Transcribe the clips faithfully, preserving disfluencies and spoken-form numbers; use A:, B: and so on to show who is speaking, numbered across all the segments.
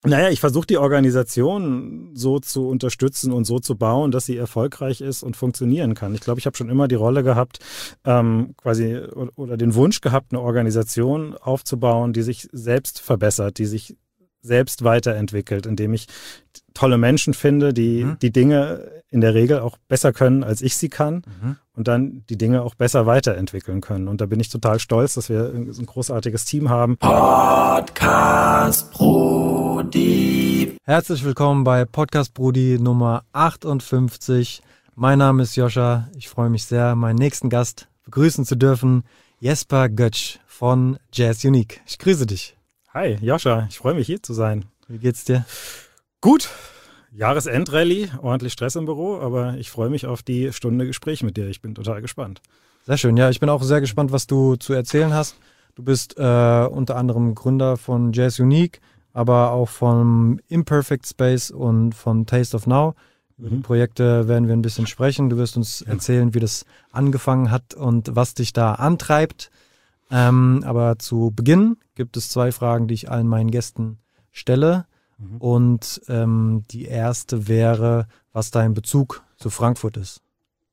A: Naja, ich versuche die Organisation so zu unterstützen und so zu bauen, dass sie erfolgreich ist und funktionieren kann. Ich glaube, ich habe schon immer die Rolle gehabt, ähm, quasi oder den Wunsch gehabt, eine Organisation aufzubauen, die sich selbst verbessert, die sich selbst weiterentwickelt, indem ich tolle Menschen finde, die mhm. die Dinge in der Regel auch besser können, als ich sie kann mhm. und dann die Dinge auch besser weiterentwickeln können. Und da bin ich total stolz, dass wir ein großartiges Team haben.
B: Podcast Brudi.
C: Herzlich willkommen bei Podcast Brudi Nummer achtundfünfzig. Mein Name ist Joscha. Ich freue mich sehr, meinen nächsten Gast begrüßen zu dürfen, Jesper Götsch von Jazz Unique. Ich grüße dich.
A: Hi, Joscha, ich freue mich, hier zu sein.
C: Wie geht's dir?
A: Gut. Jahresendrallye, ordentlich Stress im Büro, aber ich freue mich auf die Stunde Gespräch mit dir. Ich bin total gespannt.
C: Sehr schön. Ja, ich bin auch sehr gespannt, was du zu erzählen hast. Du bist äh, unter anderem Gründer von Jazz Unique, aber auch von Imperfect Space und von Taste of Now. Über die Projekte werden wir ein bisschen sprechen. Du wirst uns erzählen, wie das angefangen hat und was dich da antreibt. Ähm, aber zu Beginn gibt es zwei Fragen, die ich allen meinen Gästen stelle. Mhm. Und ähm, die erste wäre, was dein Bezug zu Frankfurt ist.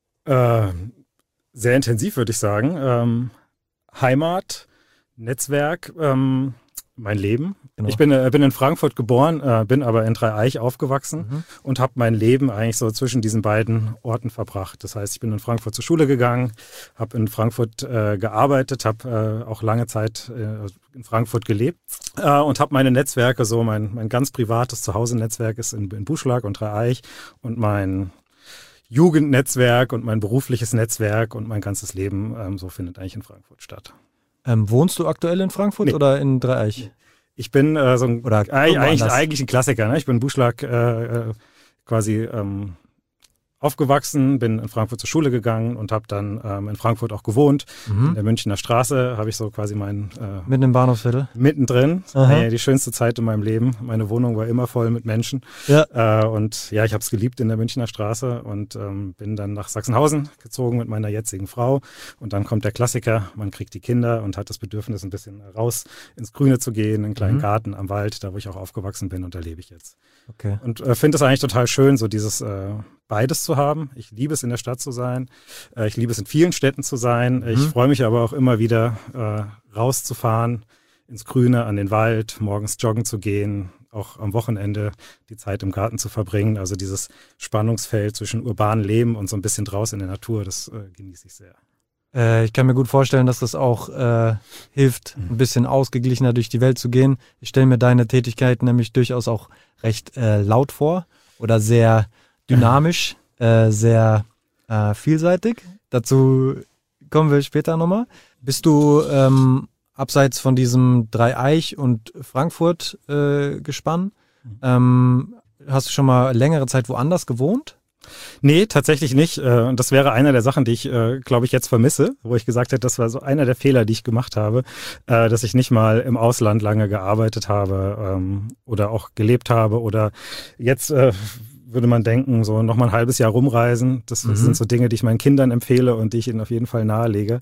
A: Äh, sehr intensiv, würde ich sagen. Ähm, Heimat, Netzwerk, ähm, mein Leben. Genau. Ich bin, äh, bin in Frankfurt geboren, äh, bin aber in Dreieich aufgewachsen mhm. und habe mein Leben eigentlich so zwischen diesen beiden Orten verbracht. Das heißt, ich bin in Frankfurt zur Schule gegangen, habe in Frankfurt äh, gearbeitet, habe äh, auch lange Zeit äh, in Frankfurt gelebt äh, und habe meine Netzwerke, so mein, mein ganz privates Zuhause-Netzwerk ist in, in Buschlag und Dreieich und mein Jugendnetzwerk und mein berufliches Netzwerk und mein ganzes Leben, ähm, so findet eigentlich in Frankfurt statt.
C: Ähm, wohnst du aktuell in Frankfurt nee. oder in Dreieich?
A: Ich bin äh, so ein,
C: oder
A: eigentlich, eigentlich ein Klassiker. Ne? Ich bin in Buschlag äh, quasi ähm, aufgewachsen, bin in Frankfurt zur Schule gegangen und habe dann ähm, in Frankfurt auch gewohnt. Mhm. In der Münchner Straße habe ich so quasi mein... Äh,
C: Mitten im Bahnhofsviertel?
A: Mittendrin. Äh, die schönste Zeit in meinem Leben. Meine Wohnung war immer voll mit Menschen. Ja. Äh, und ja, ich habe es geliebt in der Münchner Straße und ähm, bin dann nach Sachsenhausen gezogen mit meiner jetzigen Frau. Und dann kommt der Klassiker, man kriegt die Kinder und hat das Bedürfnis, ein bisschen raus ins Grüne zu gehen, in einen kleinen mhm. Garten am Wald, da wo ich auch aufgewachsen bin und da lebe ich jetzt.
C: Okay.
A: Und äh, finde es eigentlich total schön, so dieses äh, beides zu haben. Ich liebe es, in der Stadt zu sein. Äh, ich liebe es, in vielen Städten zu sein. Mhm. Ich freue mich aber auch immer wieder, äh, rauszufahren ins Grüne, an den Wald, morgens joggen zu gehen, auch am Wochenende die Zeit im Garten zu verbringen. Also dieses Spannungsfeld zwischen urbanem Leben und so ein bisschen draußen in der Natur, das äh, genieße ich sehr.
C: Äh, ich kann mir gut vorstellen, dass das auch äh, hilft, mhm. ein bisschen ausgeglichener durch die Welt zu gehen. Ich stelle mir deine Tätigkeit nämlich durchaus auch recht äh, laut vor oder sehr dynamisch, äh, sehr äh, vielseitig. Dazu kommen wir später nochmal. Bist du ähm, abseits von diesem Dreieich und Frankfurt äh, Gespann? Mhm. Ähm, hast du schon mal längere Zeit woanders gewohnt?
A: Nee, tatsächlich nicht. Und das wäre einer der Sachen, die ich, glaube ich, jetzt vermisse, wo ich gesagt hätte, das war so einer der Fehler, die ich gemacht habe, dass ich nicht mal im Ausland lange gearbeitet habe oder auch gelebt habe oder jetzt würde man denken, so noch mal ein halbes Jahr rumreisen. Das mhm. sind so Dinge, die ich meinen Kindern empfehle und die ich ihnen auf jeden Fall nahelege.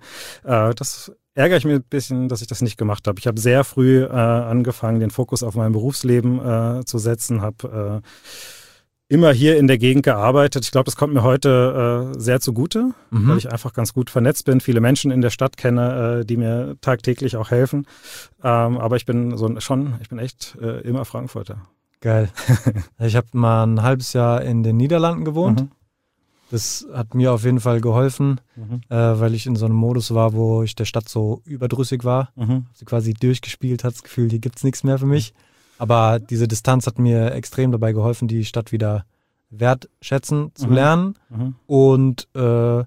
A: Das ärgere ich mir ein bisschen, dass ich das nicht gemacht habe. Ich habe sehr früh angefangen, den Fokus auf mein Berufsleben zu setzen, habe immer hier in der Gegend gearbeitet. Ich glaube, das kommt mir heute äh, sehr zugute, mhm. weil ich einfach ganz gut vernetzt bin, viele Menschen in der Stadt kenne, äh, die mir tagtäglich auch helfen. Ähm, aber ich bin so schon, ich bin echt äh, immer Frankfurter.
C: Geil. Ich habe mal ein halbes Jahr in den Niederlanden gewohnt. Mhm. Das hat mir auf jeden Fall geholfen, mhm. äh, weil ich in so einem Modus war, wo ich der Stadt so überdrüssig war. Mhm. Sie quasi durchgespielt hat, das Gefühl, hier gibt's nichts mehr für mich. Aber diese Distanz hat mir extrem dabei geholfen, die Stadt wieder wertschätzen zu mhm. lernen. Mhm. Und äh,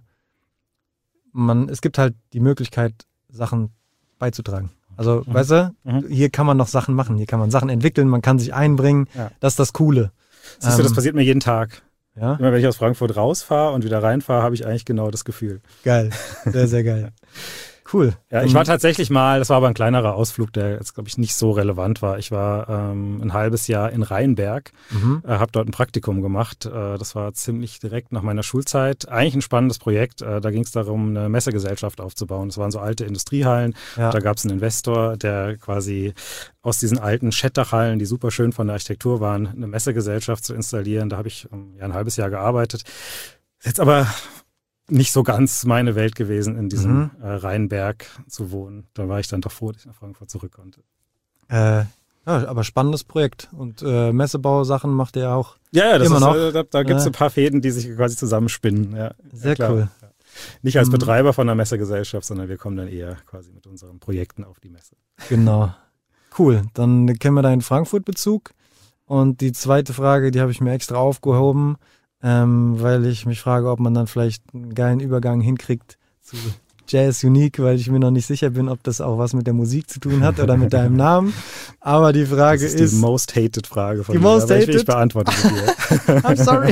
C: man, es gibt halt die Möglichkeit, Sachen beizutragen. Also, mhm. weißt du, mhm. hier kann man noch Sachen machen, hier kann man Sachen entwickeln, man kann sich einbringen. Ja. Das ist das Coole.
A: Siehst du, das passiert mir jeden Tag.
C: Ja?
A: Immer wenn ich aus Frankfurt rausfahre und wieder reinfahre, habe ich eigentlich genau das Gefühl.
C: Geil, sehr, sehr geil. Cool.
A: Ja, ich war tatsächlich mal, das war aber ein kleinerer Ausflug, der jetzt, glaube ich, nicht so relevant war. Ich war ähm, ein halbes Jahr in Rheinberg, mhm. äh, habe dort ein Praktikum gemacht. Äh, das war ziemlich direkt nach meiner Schulzeit. Eigentlich ein spannendes Projekt. Äh, da ging es darum, eine Messegesellschaft aufzubauen. Das waren so alte Industriehallen. Ja. Da gab es einen Investor, der quasi aus diesen alten Schettachhallen, die super schön von der Architektur waren, eine Messegesellschaft zu installieren. Da habe ich um, ja, ein halbes Jahr gearbeitet. Jetzt aber nicht so ganz meine Welt gewesen, in diesem mhm. äh, Rheinberg zu wohnen. Da war ich dann doch froh, dass ich nach Frankfurt zurück konnte.
C: Äh, ja, aber spannendes Projekt. Und äh, Messebausachen macht ihr auch
A: ja, ja, das
C: immer
A: ist,
C: noch.
A: Äh, da da gibt es äh. ein paar Fäden, die sich quasi zusammenspinnen. Ja,
C: sehr
A: ja,
C: cool.
A: Ja. Nicht als Betreiber von einer Messegesellschaft, sondern wir kommen dann eher quasi mit unseren Projekten auf die Messe.
C: Genau. Cool. Dann kennen wir deinen Frankfurt-Bezug. Und die zweite Frage, die habe ich mir extra aufgehoben, Ähm, weil ich mich frage, ob man dann vielleicht einen geilen Übergang hinkriegt zu Jazz Unique, weil ich mir noch nicht sicher bin, ob das auch was mit der Musik zu tun hat oder mit deinem Namen. Aber die Frage ist...
A: Das ist die most hated Frage von
C: die
A: mir,
C: most
A: aber
C: hated?
A: ich, ich beantworte sie dir.
C: I'm sorry.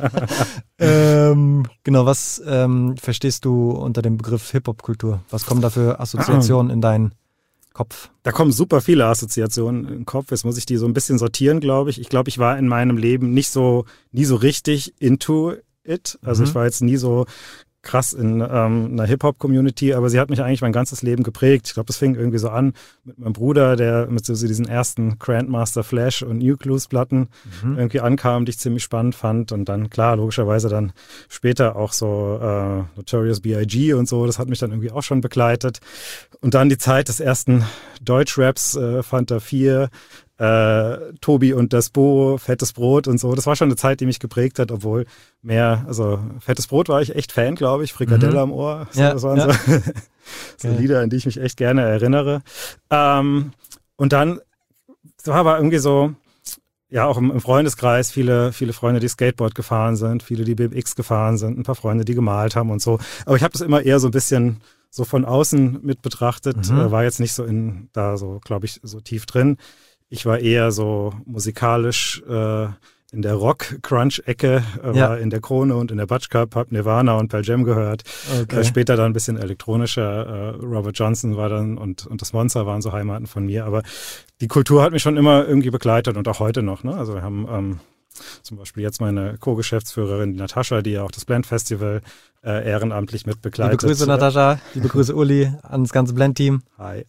C: ähm, genau, was ähm, verstehst du unter dem Begriff Hip-Hop-Kultur? Was kommen da für Assoziationen in deinen Kopf?
A: Da kommen super viele Assoziationen in den Kopf. Jetzt muss ich die so ein bisschen sortieren, glaube ich. Ich glaube, ich war in meinem Leben nicht so, nie so richtig into it. Also mhm. ich war jetzt nie so krass in ähm, einer Hip-Hop-Community, aber sie hat mich eigentlich mein ganzes Leben geprägt. Ich glaube, das fing irgendwie so an mit meinem Bruder, der mit so diesen ersten Grandmaster Flash und Nucleus-Platten mhm. irgendwie ankam, die ich ziemlich spannend fand. Und dann, klar, logischerweise dann später auch so äh, Notorious B I G und so, das hat mich dann irgendwie auch schon begleitet. Und dann die Zeit des ersten Deutschraps, äh, Fanta vier, Äh, Tobi und das Bo, Fettes Brot und so. Das war schon eine Zeit, die mich geprägt hat, obwohl mehr, also Fettes Brot war ich echt Fan, glaube ich. Frikadelle mhm. am Ohr. So,
C: ja,
A: das waren
C: ja.
A: so, so Lieder, an die ich mich echt gerne erinnere. Ähm, und dann so war aber irgendwie so, ja, auch im, im Freundeskreis viele, viele Freunde, die Skateboard gefahren sind, viele, die B M X gefahren sind, ein paar Freunde, die gemalt haben und so. Aber ich habe das immer eher so ein bisschen so von außen mit betrachtet, mhm. äh, war jetzt nicht so in, da so, glaube ich, so tief drin. Ich war eher so musikalisch äh, in der Rock-Crunch-Ecke, äh, ja. war in der Krone und in der Butch Cup, hab Nirvana und Pearl Jam gehört. Okay. Äh, später dann ein bisschen elektronischer. Äh, Robert Johnson war dann und, und das Monster waren so Heimaten von mir. Aber die Kultur hat mich schon immer irgendwie begleitet und auch heute noch. Ne? Also wir haben ähm, zum Beispiel jetzt meine Co-Geschäftsführerin, die Natascha, die ja auch das Blend Festival äh, ehrenamtlich mit begleitet.
C: Liebe Grüße, Natascha. Liebe Grüße, Uli, ans ganze Blend-Team.
A: Hi.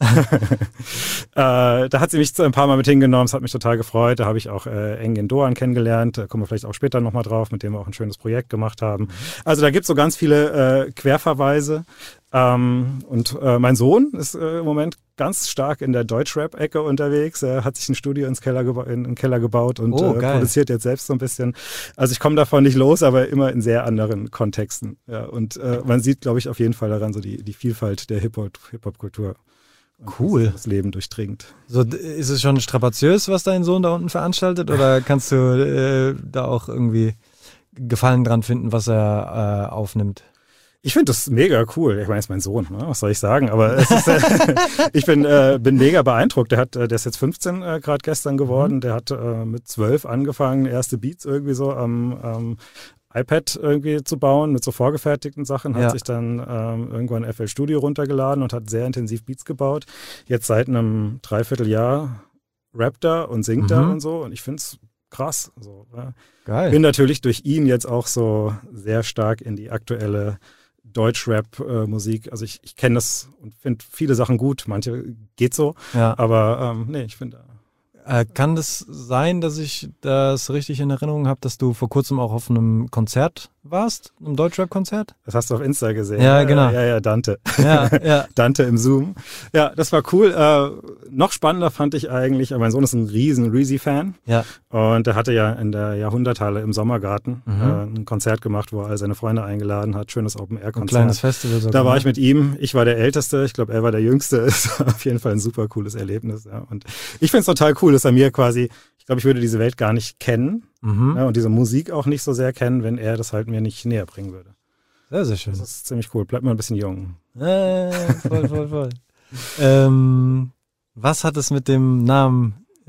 A: äh, da hat sie mich ein paar Mal mit hingenommen, es hat mich total gefreut. Da habe ich auch äh, Engin Doğan kennengelernt. Da kommen wir vielleicht auch später nochmal drauf, mit dem wir auch ein schönes Projekt gemacht haben. Also da gibt es so ganz viele äh, Querverweise. Ähm, und äh, mein Sohn ist äh, im Moment ganz stark in der Deutschrap-Ecke unterwegs. Er hat sich ein Studio ins Keller geba- in, in den Keller gebaut und
C: oh,
A: äh, produziert jetzt selbst so ein bisschen. Also ich komme davon nicht los, aber immer in sehr anderen Kontexten. Ja, und äh, man sieht, glaube ich, auf jeden Fall daran so die, die Vielfalt der Hip-Hop, Hip-Hop-Kultur.
C: Cool.
A: Das Leben durchdringt.
C: So, ist es schon strapaziös, was dein Sohn da unten veranstaltet? Oder kannst du äh, da auch irgendwie Gefallen dran finden, was er äh, aufnimmt?
A: Ich finde das mega cool. Ich meine, es ist mein Sohn, ne? Was soll ich sagen? Aber es ist, äh, ich bin, äh, bin mega beeindruckt. Der hat, der ist jetzt fünfzehn äh, gerade gestern geworden. Mhm. Der hat äh, mit zwölf angefangen, erste Beats irgendwie so am ähm, iPad irgendwie zu bauen mit so vorgefertigten Sachen. Hat
C: ja.
A: sich dann ähm, irgendwann F L Studio runtergeladen und hat sehr intensiv Beats gebaut. Jetzt seit einem Dreivierteljahr rappt er und singt er
C: mhm.
A: und so. Und ich finde es krass. So, ja.
C: Geil.
A: Bin natürlich durch ihn jetzt auch so sehr stark in die aktuelle Deutschrap-Musik, also ich, ich kenne das und finde viele Sachen gut, manche geht so,
C: ja.
A: aber ähm, nee, ich finde...
C: Äh, kann das sein, dass ich das richtig in Erinnerung habe, dass du vor kurzem auch auf einem Konzert warst, einem Deutschrap-Konzert?
A: Das hast du auf Insta gesehen.
C: Ja, genau.
A: Ja, ja, Dante.
C: Ja, ja.
A: Dante im Zoom. Ja, das war cool. Äh, noch spannender fand ich eigentlich, mein Sohn ist ein riesen Reezy-Fan.
C: Ja.
A: Und der hatte ja in der Jahrhunderthalle im Sommergarten
C: mhm.
A: äh, ein Konzert gemacht, wo er all seine Freunde eingeladen hat. Schönes Open-Air-Konzert.
C: Ein kleines Festival sogar.
A: Da war ich mit ihm. Ich war der Älteste. Ich glaube, er war der Jüngste. Ist auf jeden Fall ein super cooles Erlebnis. Ja. Und ich finde es total cool, dass er mir quasi, ich glaube, ich würde diese Welt gar nicht kennen. Mhm. Ja, und diese Musik auch nicht so sehr kennen, wenn er das halt mir nicht näher bringen würde.
C: Sehr, sehr schön.
A: Das ist ziemlich cool. Bleibt mal ein bisschen jung.
C: Äh, voll, voll, voll. ähm, was hat es mit dem Namen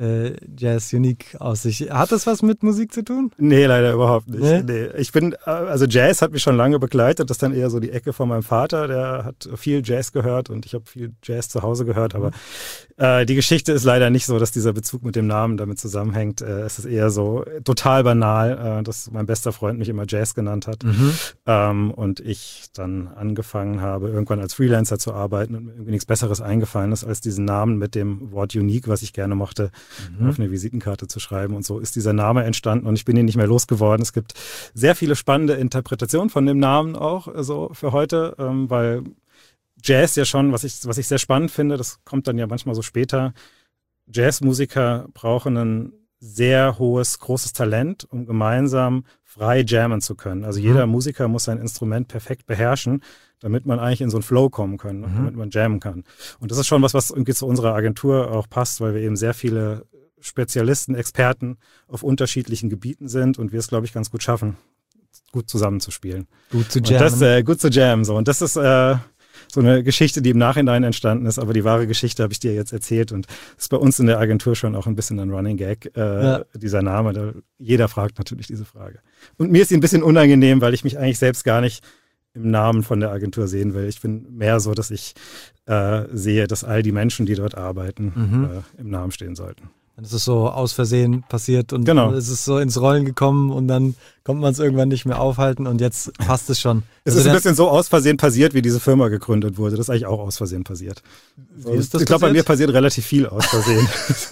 C: äh, Jazz Unique aus sich. Hat das was mit Musik zu tun?
A: Nee, leider überhaupt nicht.
C: Nee?
A: Nee. Ich bin, also Jazz hat mich schon lange begleitet. Das ist dann eher so die Ecke von meinem Vater. Der hat viel Jazz gehört und ich habe viel Jazz zu Hause gehört. Aber äh, die Geschichte ist leider nicht so, dass dieser Bezug mit dem Namen damit zusammenhängt. Äh, es ist eher so total banal, äh, dass mein bester Freund mich immer Jazz genannt hat. Mhm. Ähm, und ich dann angefangen habe, irgendwann als Freelancer zu arbeiten und mir irgendwie nichts Besseres eingefallen ist, als diesen Namen mit dem Wort Unique, was ich gerne mochte, mhm. auf eine Visitenkarte zu schreiben. Und so ist dieser Name entstanden und ich bin ihn nicht mehr losgeworden. Es gibt sehr viele spannende Interpretationen von dem Namen auch so für heute, ähm, weil Jazz ja schon, was ich, was ich sehr spannend finde, das kommt dann ja manchmal so später, Jazzmusiker brauchen ein sehr hohes, großes Talent, um gemeinsam frei jammen zu können. Also jeder mhm. Musiker muss sein Instrument perfekt beherrschen, damit man eigentlich in so einen Flow kommen kann, mhm. damit man jammen kann. Und das ist schon was, was irgendwie zu unserer Agentur auch passt, weil wir eben sehr viele Spezialisten, Experten auf unterschiedlichen Gebieten sind und wir es, glaube ich, ganz gut schaffen, gut zusammenzuspielen.
C: Gut zu jammen.
A: Und das, äh, gut zu jammen. So. Und das ist äh, so eine Geschichte, die im Nachhinein entstanden ist, aber die wahre Geschichte habe ich dir jetzt erzählt und das ist bei uns in der Agentur schon auch ein bisschen ein Running Gag, äh, ja. dieser Name. Da, jeder fragt natürlich diese Frage. Und mir ist sie ein bisschen unangenehm, weil ich mich eigentlich selbst gar nicht im Namen von der Agentur sehen will. Ich bin mehr so, dass ich äh, sehe, dass all die Menschen, die dort arbeiten, mhm. äh, im Namen stehen sollten.
C: Dann ist es so aus Versehen passiert und
A: genau.
C: es ist so ins Rollen gekommen und dann kommt man es irgendwann nicht mehr aufhalten und jetzt passt es schon.
A: Es also ist ein bisschen so aus Versehen passiert, wie diese Firma gegründet wurde. Das ist eigentlich auch aus Versehen passiert.
C: Wie ist das
A: ich glaube, bei mir passiert relativ viel aus Versehen.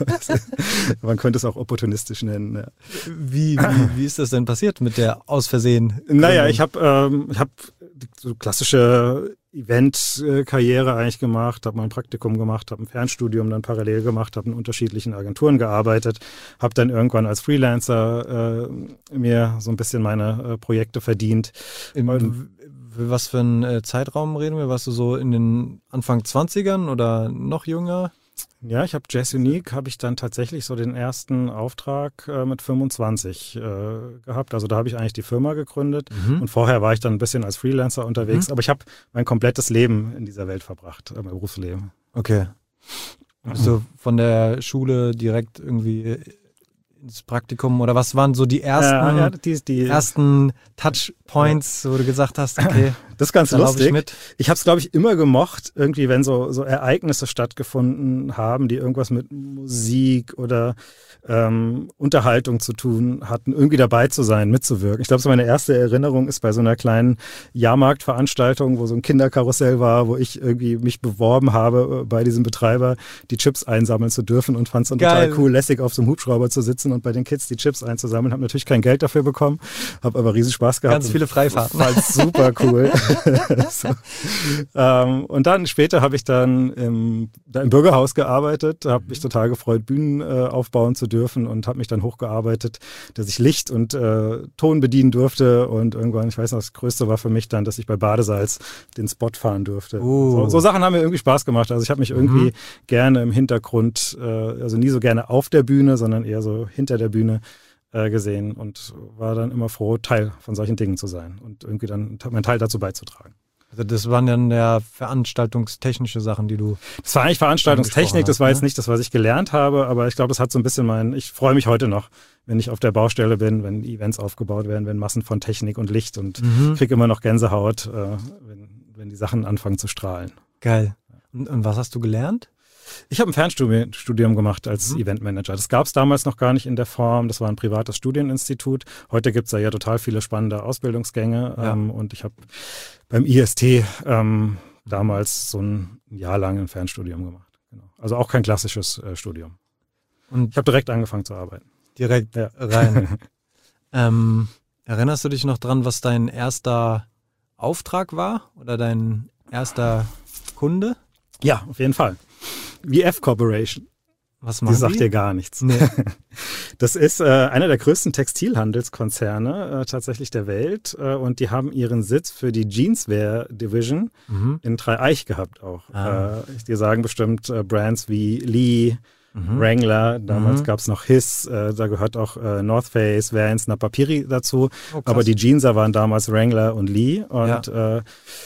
A: Man könnte es auch opportunistisch nennen. Ja.
C: Wie, wie, wie ist das denn passiert mit der aus Versehen?
A: Naja, ich habe ähm, ich hab so klassische Event-Karriere eigentlich gemacht, habe mal ein Praktikum gemacht, habe ein Fernstudium dann parallel gemacht, habe in unterschiedlichen Agenturen gearbeitet, habe dann irgendwann als Freelancer äh, mir so ein bisschen meine äh, Projekte verdient.
C: In, was für einen äh, Zeitraum reden wir? Warst du so in den Anfang zwanzigern oder noch jünger?
A: Ja, ich habe Jazz Unique, habe ich dann tatsächlich so den ersten Auftrag äh, mit fünfundzwanzig äh, gehabt. Also da habe ich eigentlich die Firma gegründet mhm. und vorher war ich dann ein bisschen als Freelancer unterwegs. Mhm. Aber ich habe mein komplettes Leben in dieser Welt verbracht, äh, mein Berufsleben.
C: Okay. Bist du von der Schule direkt irgendwie ins Praktikum oder was waren so die ersten,
A: ja, ja, die, die,
C: ersten Touchpoints, wo du gesagt hast, okay,
A: das ist ganz lustig.
C: Ich, mit.
A: ich habe es, glaube ich, immer gemocht, irgendwie, wenn so, so Ereignisse stattgefunden haben, die irgendwas mit Musik oder ähm, Unterhaltung zu tun hatten, irgendwie dabei zu sein, mitzuwirken. Ich glaube, so meine erste Erinnerung ist bei so einer kleinen Jahrmarktveranstaltung, wo so ein Kinderkarussell war, wo ich irgendwie mich beworben habe, bei diesem Betreiber die Chips einsammeln zu dürfen und fand es dann
C: Geil.
A: total cool, lässig auf so einem Hubschrauber zu sitzen und bei den Kids die Chips einzusammeln. Habe natürlich kein Geld dafür bekommen, habe aber riesen Spaß gehabt.
C: Ganz viele Freifahrten.
A: Fand super cool. so. ähm, und dann später habe ich dann im, da im Bürgerhaus gearbeitet, habe mich total gefreut, Bühnen äh, aufbauen zu dürfen und habe mich dann hochgearbeitet, dass ich Licht und äh, Ton bedienen durfte und irgendwann, ich weiß noch, das Größte war für mich dann, dass ich bei Badesalz den Spot fahren durfte.
C: Uh.
A: So, so Sachen haben mir irgendwie Spaß gemacht. Also ich habe mich irgendwie mhm. gerne im Hintergrund, äh, also nie so gerne auf der Bühne, sondern eher so hinter der Bühne äh, gesehen und war dann immer froh, Teil von solchen Dingen zu sein und irgendwie dann meinen Teil dazu beizutragen.
C: Also das waren dann ja veranstaltungstechnische Sachen, die du...
A: Das war eigentlich Veranstaltungstechnik, das war jetzt nicht das, was ich gelernt habe, aber ich glaube, das hat so ein bisschen mein... Ich freue mich heute noch, wenn ich auf der Baustelle bin, wenn Events aufgebaut werden, wenn Massen von Technik und Licht und mhm. kriege immer noch Gänsehaut, äh, wenn, wenn die Sachen anfangen zu strahlen.
C: Geil. Und, und was hast du gelernt?
A: Ich habe ein Fernstudium gemacht als mhm. Eventmanager. Das gab es damals noch gar nicht in der Form. Das war ein privates Studieninstitut. Heute gibt es ja, ja total viele spannende Ausbildungsgänge. Ja. Ähm, und ich habe beim I S T ähm, damals so ein Jahr lang ein Fernstudium gemacht. Genau. Also auch kein klassisches äh, Studium. Und ich habe direkt angefangen zu arbeiten.
C: Direkt ja. rein. ähm, erinnerst du dich noch dran, was dein erster Auftrag war? Oder dein erster Kunde?
A: Ja, auf jeden Fall. V F Corporation.
C: Was machen
A: die? sagt
C: die?
A: dir gar nichts.
C: Nee.
A: Das ist äh, einer der größten Textilhandelskonzerne äh, tatsächlich der Welt äh, und die haben ihren Sitz für die Jeanswear Division mhm. in Dreieich gehabt auch. Ah. Äh, die sagen bestimmt äh, Brands wie Lee, mhm. Wrangler, damals mhm. gab es noch Hiss, äh, da gehört auch äh, North Face, Vans, Napapiri dazu. Oh, aber die Jeanser waren damals Wrangler und Lee und ja. äh,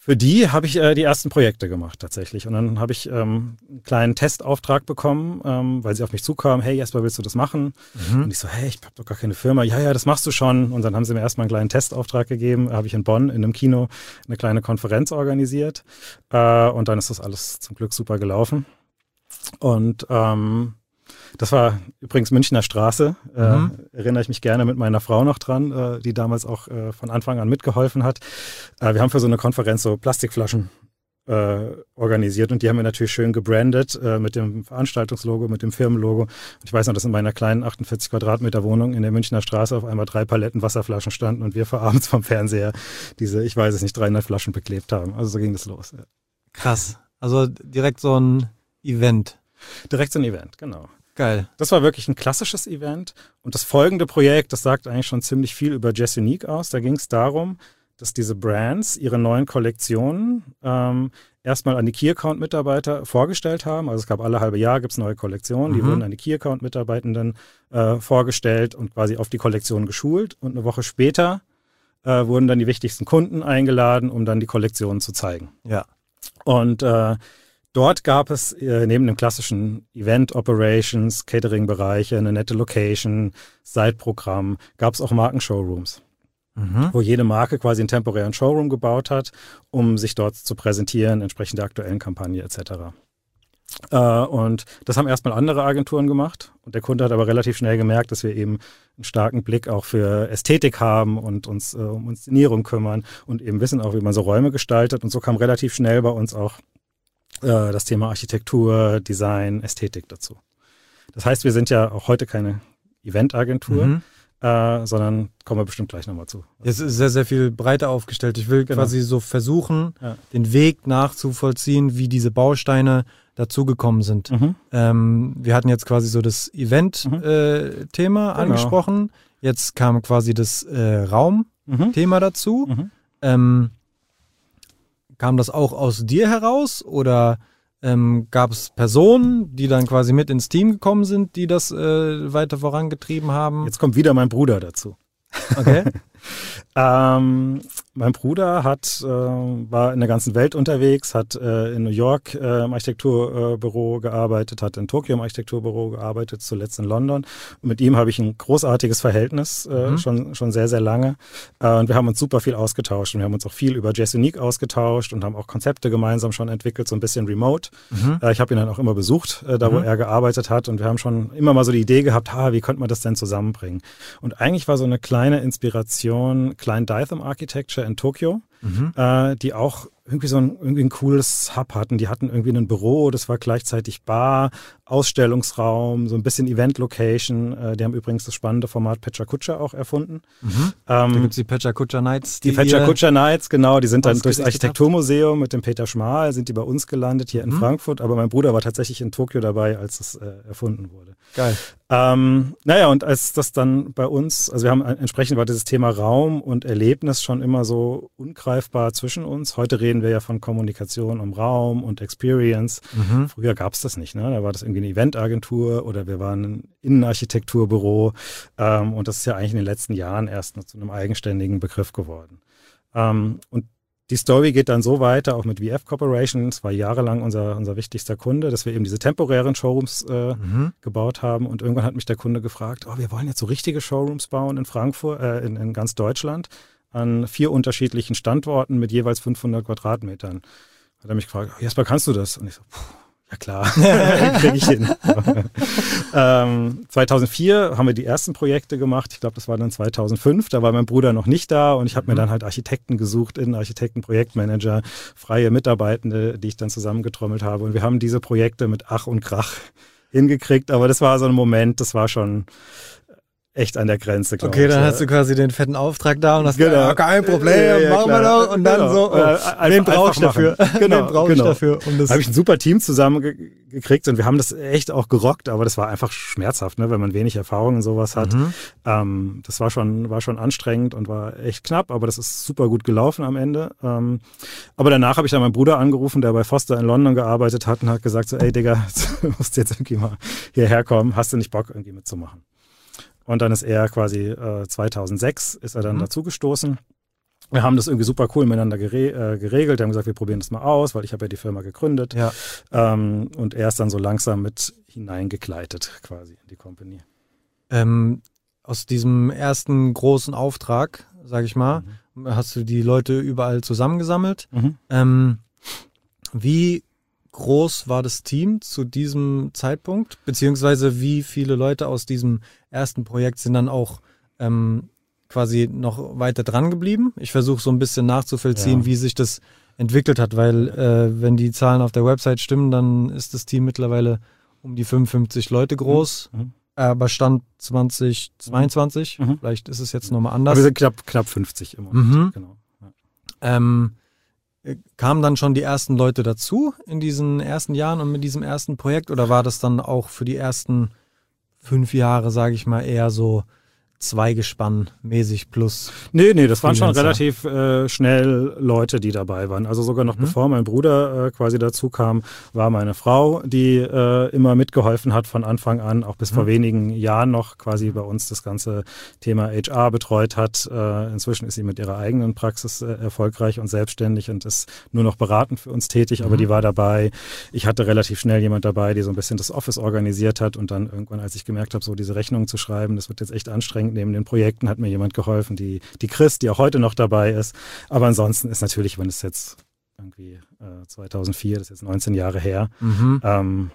A: Für die habe ich äh, die ersten Projekte gemacht tatsächlich. Und dann habe ich ähm, einen kleinen Testauftrag bekommen, ähm, weil sie auf mich zukamen, hey Jesper, willst du das machen? Mhm. Und ich so, hey, ich habe doch gar keine Firma. Ja, ja, das machst du schon. Und dann haben sie mir erstmal einen kleinen Testauftrag gegeben. Habe ich in Bonn in einem Kino eine kleine Konferenz organisiert. Äh, und dann ist das alles zum Glück super gelaufen. Und ähm, das war übrigens Münchner Straße, mhm. äh, erinnere ich mich gerne mit meiner Frau noch dran, äh, die damals auch äh, von Anfang an mitgeholfen hat. Äh, wir haben für so eine Konferenz so Plastikflaschen äh, organisiert und die haben wir natürlich schön gebrandet äh, mit dem Veranstaltungslogo, mit dem Firmenlogo. Und ich weiß noch, dass in meiner kleinen achtundvierzig Quadratmeter Wohnung in der Münchner Straße auf einmal drei Paletten Wasserflaschen standen und wir vor abends vom Fernseher diese, ich weiß es nicht, dreihundert Flaschen beklebt haben. Also so ging das los. Ja.
C: Krass, also direkt so ein Event.
A: Direkt so ein Event, genau.
C: Geil.
A: Das war wirklich ein klassisches Event. Und das folgende Projekt, das sagt eigentlich schon ziemlich viel über Jazz Unique aus. Da ging es darum, dass diese Brands ihre neuen Kollektionen ähm, erstmal an die Key-Account-Mitarbeiter vorgestellt haben. Also es gab alle halbe Jahr, gibt es neue Kollektionen. Die mhm. wurden an die Key-Account-Mitarbeitenden äh, vorgestellt und quasi auf die Kollektion geschult. Und eine Woche später äh, wurden dann die wichtigsten Kunden eingeladen, um dann die Kollektionen zu zeigen.
C: Ja.
A: Und äh, dort gab es äh, neben dem klassischen Event Operations, Catering-Bereiche, eine nette Location, Side-Programm, gab es auch Markenshowrooms, mhm. wo jede Marke quasi einen temporären Showroom gebaut hat, um sich dort zu präsentieren, entsprechend der aktuellen Kampagne et cetera. Äh, und das haben erstmal andere Agenturen gemacht und der Kunde hat aber relativ schnell gemerkt, dass wir eben einen starken Blick auch für Ästhetik haben und uns äh, um Inszenierung kümmern und eben wissen auch, wie man so Räume gestaltet und so kam relativ schnell bei uns auch das Thema Architektur, Design, Ästhetik dazu. Das heißt, wir sind ja auch heute keine Eventagentur, mhm. äh, sondern kommen wir bestimmt gleich nochmal zu.
C: Es ist sehr, sehr viel breiter aufgestellt. Ich will genau. quasi so versuchen, ja. den Weg nachzuvollziehen, wie diese Bausteine dazugekommen sind. Mhm. Ähm, wir hatten jetzt quasi so das Event-Thema mhm. äh, genau. angesprochen. Jetzt kam quasi das äh, Raum-Thema mhm. dazu. Mhm. Ähm, Kam das auch aus dir heraus oder ähm, gab es Personen, die dann quasi mit ins Team gekommen sind, die das äh, weiter vorangetrieben haben?
A: Jetzt kommt wieder mein Bruder dazu.
C: Okay.
A: ähm, mein Bruder hat, äh, war in der ganzen Welt unterwegs, hat äh, in New York äh, im Architekturbüro gearbeitet, hat in Tokio im Architekturbüro gearbeitet, zuletzt in London. Und mit ihm habe ich ein großartiges Verhältnis, äh, mhm. schon, schon sehr, sehr lange. Äh, und wir haben uns super viel ausgetauscht und wir haben uns auch viel über Jazz Unique ausgetauscht und haben auch Konzepte gemeinsam schon entwickelt, so ein bisschen remote. Mhm. Äh, ich habe ihn dann auch immer besucht, äh, da wo mhm. er gearbeitet hat und wir haben schon immer mal so die Idee gehabt, ha, wie könnte man das denn zusammenbringen? Und eigentlich war so eine kleine Inspiration Klein Ditham Architecture in Tokio, mhm. äh, die auch irgendwie so ein, irgendwie ein cooles Hub hatten. Die hatten irgendwie ein Büro, das war gleichzeitig Bar, Ausstellungsraum, so ein bisschen Event-Location. Äh, die haben übrigens das spannende Format Pecha-Kucha auch erfunden.
C: Mhm. Ähm, da gibt es die Pecha-Kucha Nights.
A: Die, die Pecha-Kucha Nights, genau, die sind dann durchs Architekturmuseum mit dem Peter Schmal, sind die bei uns gelandet, hier mhm. in Frankfurt. Aber mein Bruder war tatsächlich in Tokio dabei, als es äh, erfunden wurde.
C: Geil.
A: Ähm, naja, und als das dann bei uns, also wir haben entsprechend war dieses Thema Raum und Erlebnis schon immer so ungreifbar zwischen uns. Heute reden wir ja von Kommunikation um Raum und Experience. Mhm. Früher gab es das nicht, ne? Da war das irgendwie eine Eventagentur oder wir waren ein Innenarchitekturbüro. Ähm, und das ist ja eigentlich in den letzten Jahren erst zu einem eigenständigen Begriff geworden. Ähm, und die Story geht dann so weiter, auch mit V F Corporation. Es war jahrelang unser, unser wichtigster Kunde, dass wir eben diese temporären Showrooms äh, mhm. gebaut haben. Und irgendwann hat mich der Kunde gefragt, oh, wir wollen jetzt so richtige Showrooms bauen in Frankfurt, äh, in, in ganz Deutschland, an vier unterschiedlichen Standorten mit jeweils fünfhundert Quadratmetern. Hat er mich gefragt, oh, Jesper, kannst du das? Und ich so, puh, ja klar, kriege ich hin. ähm, zweitausendvier haben wir die ersten Projekte gemacht. Ich glaube, das war dann zweitausendfünf. Da war mein Bruder noch nicht da und ich habe mhm. mir dann halt Architekten gesucht, Innenarchitekten, Projektmanager, freie Mitarbeitende, die ich dann zusammengetrommelt habe. Und wir haben diese Projekte mit Ach und Krach hingekriegt. Aber das war so ein Moment, das war schon echt an der Grenze, glaube
C: okay,
A: ich.
C: Okay, dann
A: ja.
C: hast du quasi den fetten Auftrag da und hast
A: genau.
C: gesagt, kein Problem, ja, ja, machen wir doch. Und dann genau. so, oh, den brauche ich dafür.
A: Genau,
C: den brauche
A: genau.
C: ich dafür. Um
A: da habe ich ein super Team zusammengekriegt und wir haben das echt auch gerockt, aber das war einfach schmerzhaft, ne, wenn man wenig Erfahrung in sowas hat. Mhm. Ähm, das war schon, war schon anstrengend und war echt knapp, aber das ist super gut gelaufen am Ende. Ähm, aber danach habe ich dann meinen Bruder angerufen, der bei Foster in London gearbeitet hat und hat gesagt so, ey Digga, du musst jetzt irgendwie mal hierher kommen, hast du nicht Bock irgendwie mitzumachen? Und dann ist er quasi äh, zweitausendsechs ist er dann mhm. dazugestoßen Wir haben das irgendwie super cool miteinander gere äh, geregelt. Wir haben gesagt, wir probieren das mal aus, weil ich habe ja die Firma gegründet.
C: Ja.
A: Ähm, und er ist dann so langsam mit hineingegleitet quasi in die Company.
C: Ähm, aus diesem ersten großen Auftrag, sage ich mal, mhm. hast du die Leute überall zusammengesammelt.
A: Mhm.
C: Ähm, wie groß war das Team zu diesem Zeitpunkt? Beziehungsweise wie viele Leute aus diesem ersten Projekt sind dann auch ähm, quasi noch weiter dran geblieben? Ich versuche so ein bisschen nachzuvollziehen, ja. wie sich das entwickelt hat, weil äh, wenn die Zahlen auf der Website stimmen, dann ist das Team mittlerweile um die fünfundfünfzig Leute groß,
A: mhm.
C: aber Stand zwanzig zweiundzwanzig, mhm. vielleicht ist es jetzt nochmal anders.
A: Aber wir sind knapp, knapp fünfzig im Moment,
C: mhm.
A: genau. Ja.
C: Ähm, kamen dann schon die ersten Leute dazu in diesen ersten Jahren und mit diesem ersten Projekt oder war das dann auch für die ersten fünf Jahre, sage ich mal, eher so Zweigespann-mäßig plus?
A: Nee, nee, das waren schon relativ äh, schnell Leute, die dabei waren. Also sogar noch mhm. bevor mein Bruder äh, quasi dazu kam, war meine Frau, die äh, immer mitgeholfen hat von Anfang an, auch bis mhm. vor wenigen Jahren noch quasi bei uns das ganze Thema H R betreut hat. Äh, inzwischen ist sie mit ihrer eigenen Praxis äh, erfolgreich und selbstständig und ist nur noch beratend für uns tätig, mhm. aber die war dabei. Ich hatte relativ schnell jemand dabei, die so ein bisschen das Office organisiert hat und dann irgendwann, als ich gemerkt habe, so diese Rechnungen zu schreiben, das wird jetzt echt anstrengend. Neben den Projekten hat mir jemand geholfen, die, die Chris, die auch heute noch dabei ist. Aber ansonsten ist natürlich, wenn es jetzt irgendwie äh, zweitausendvier, das ist jetzt neunzehn Jahre her,
C: mhm.
A: ähm,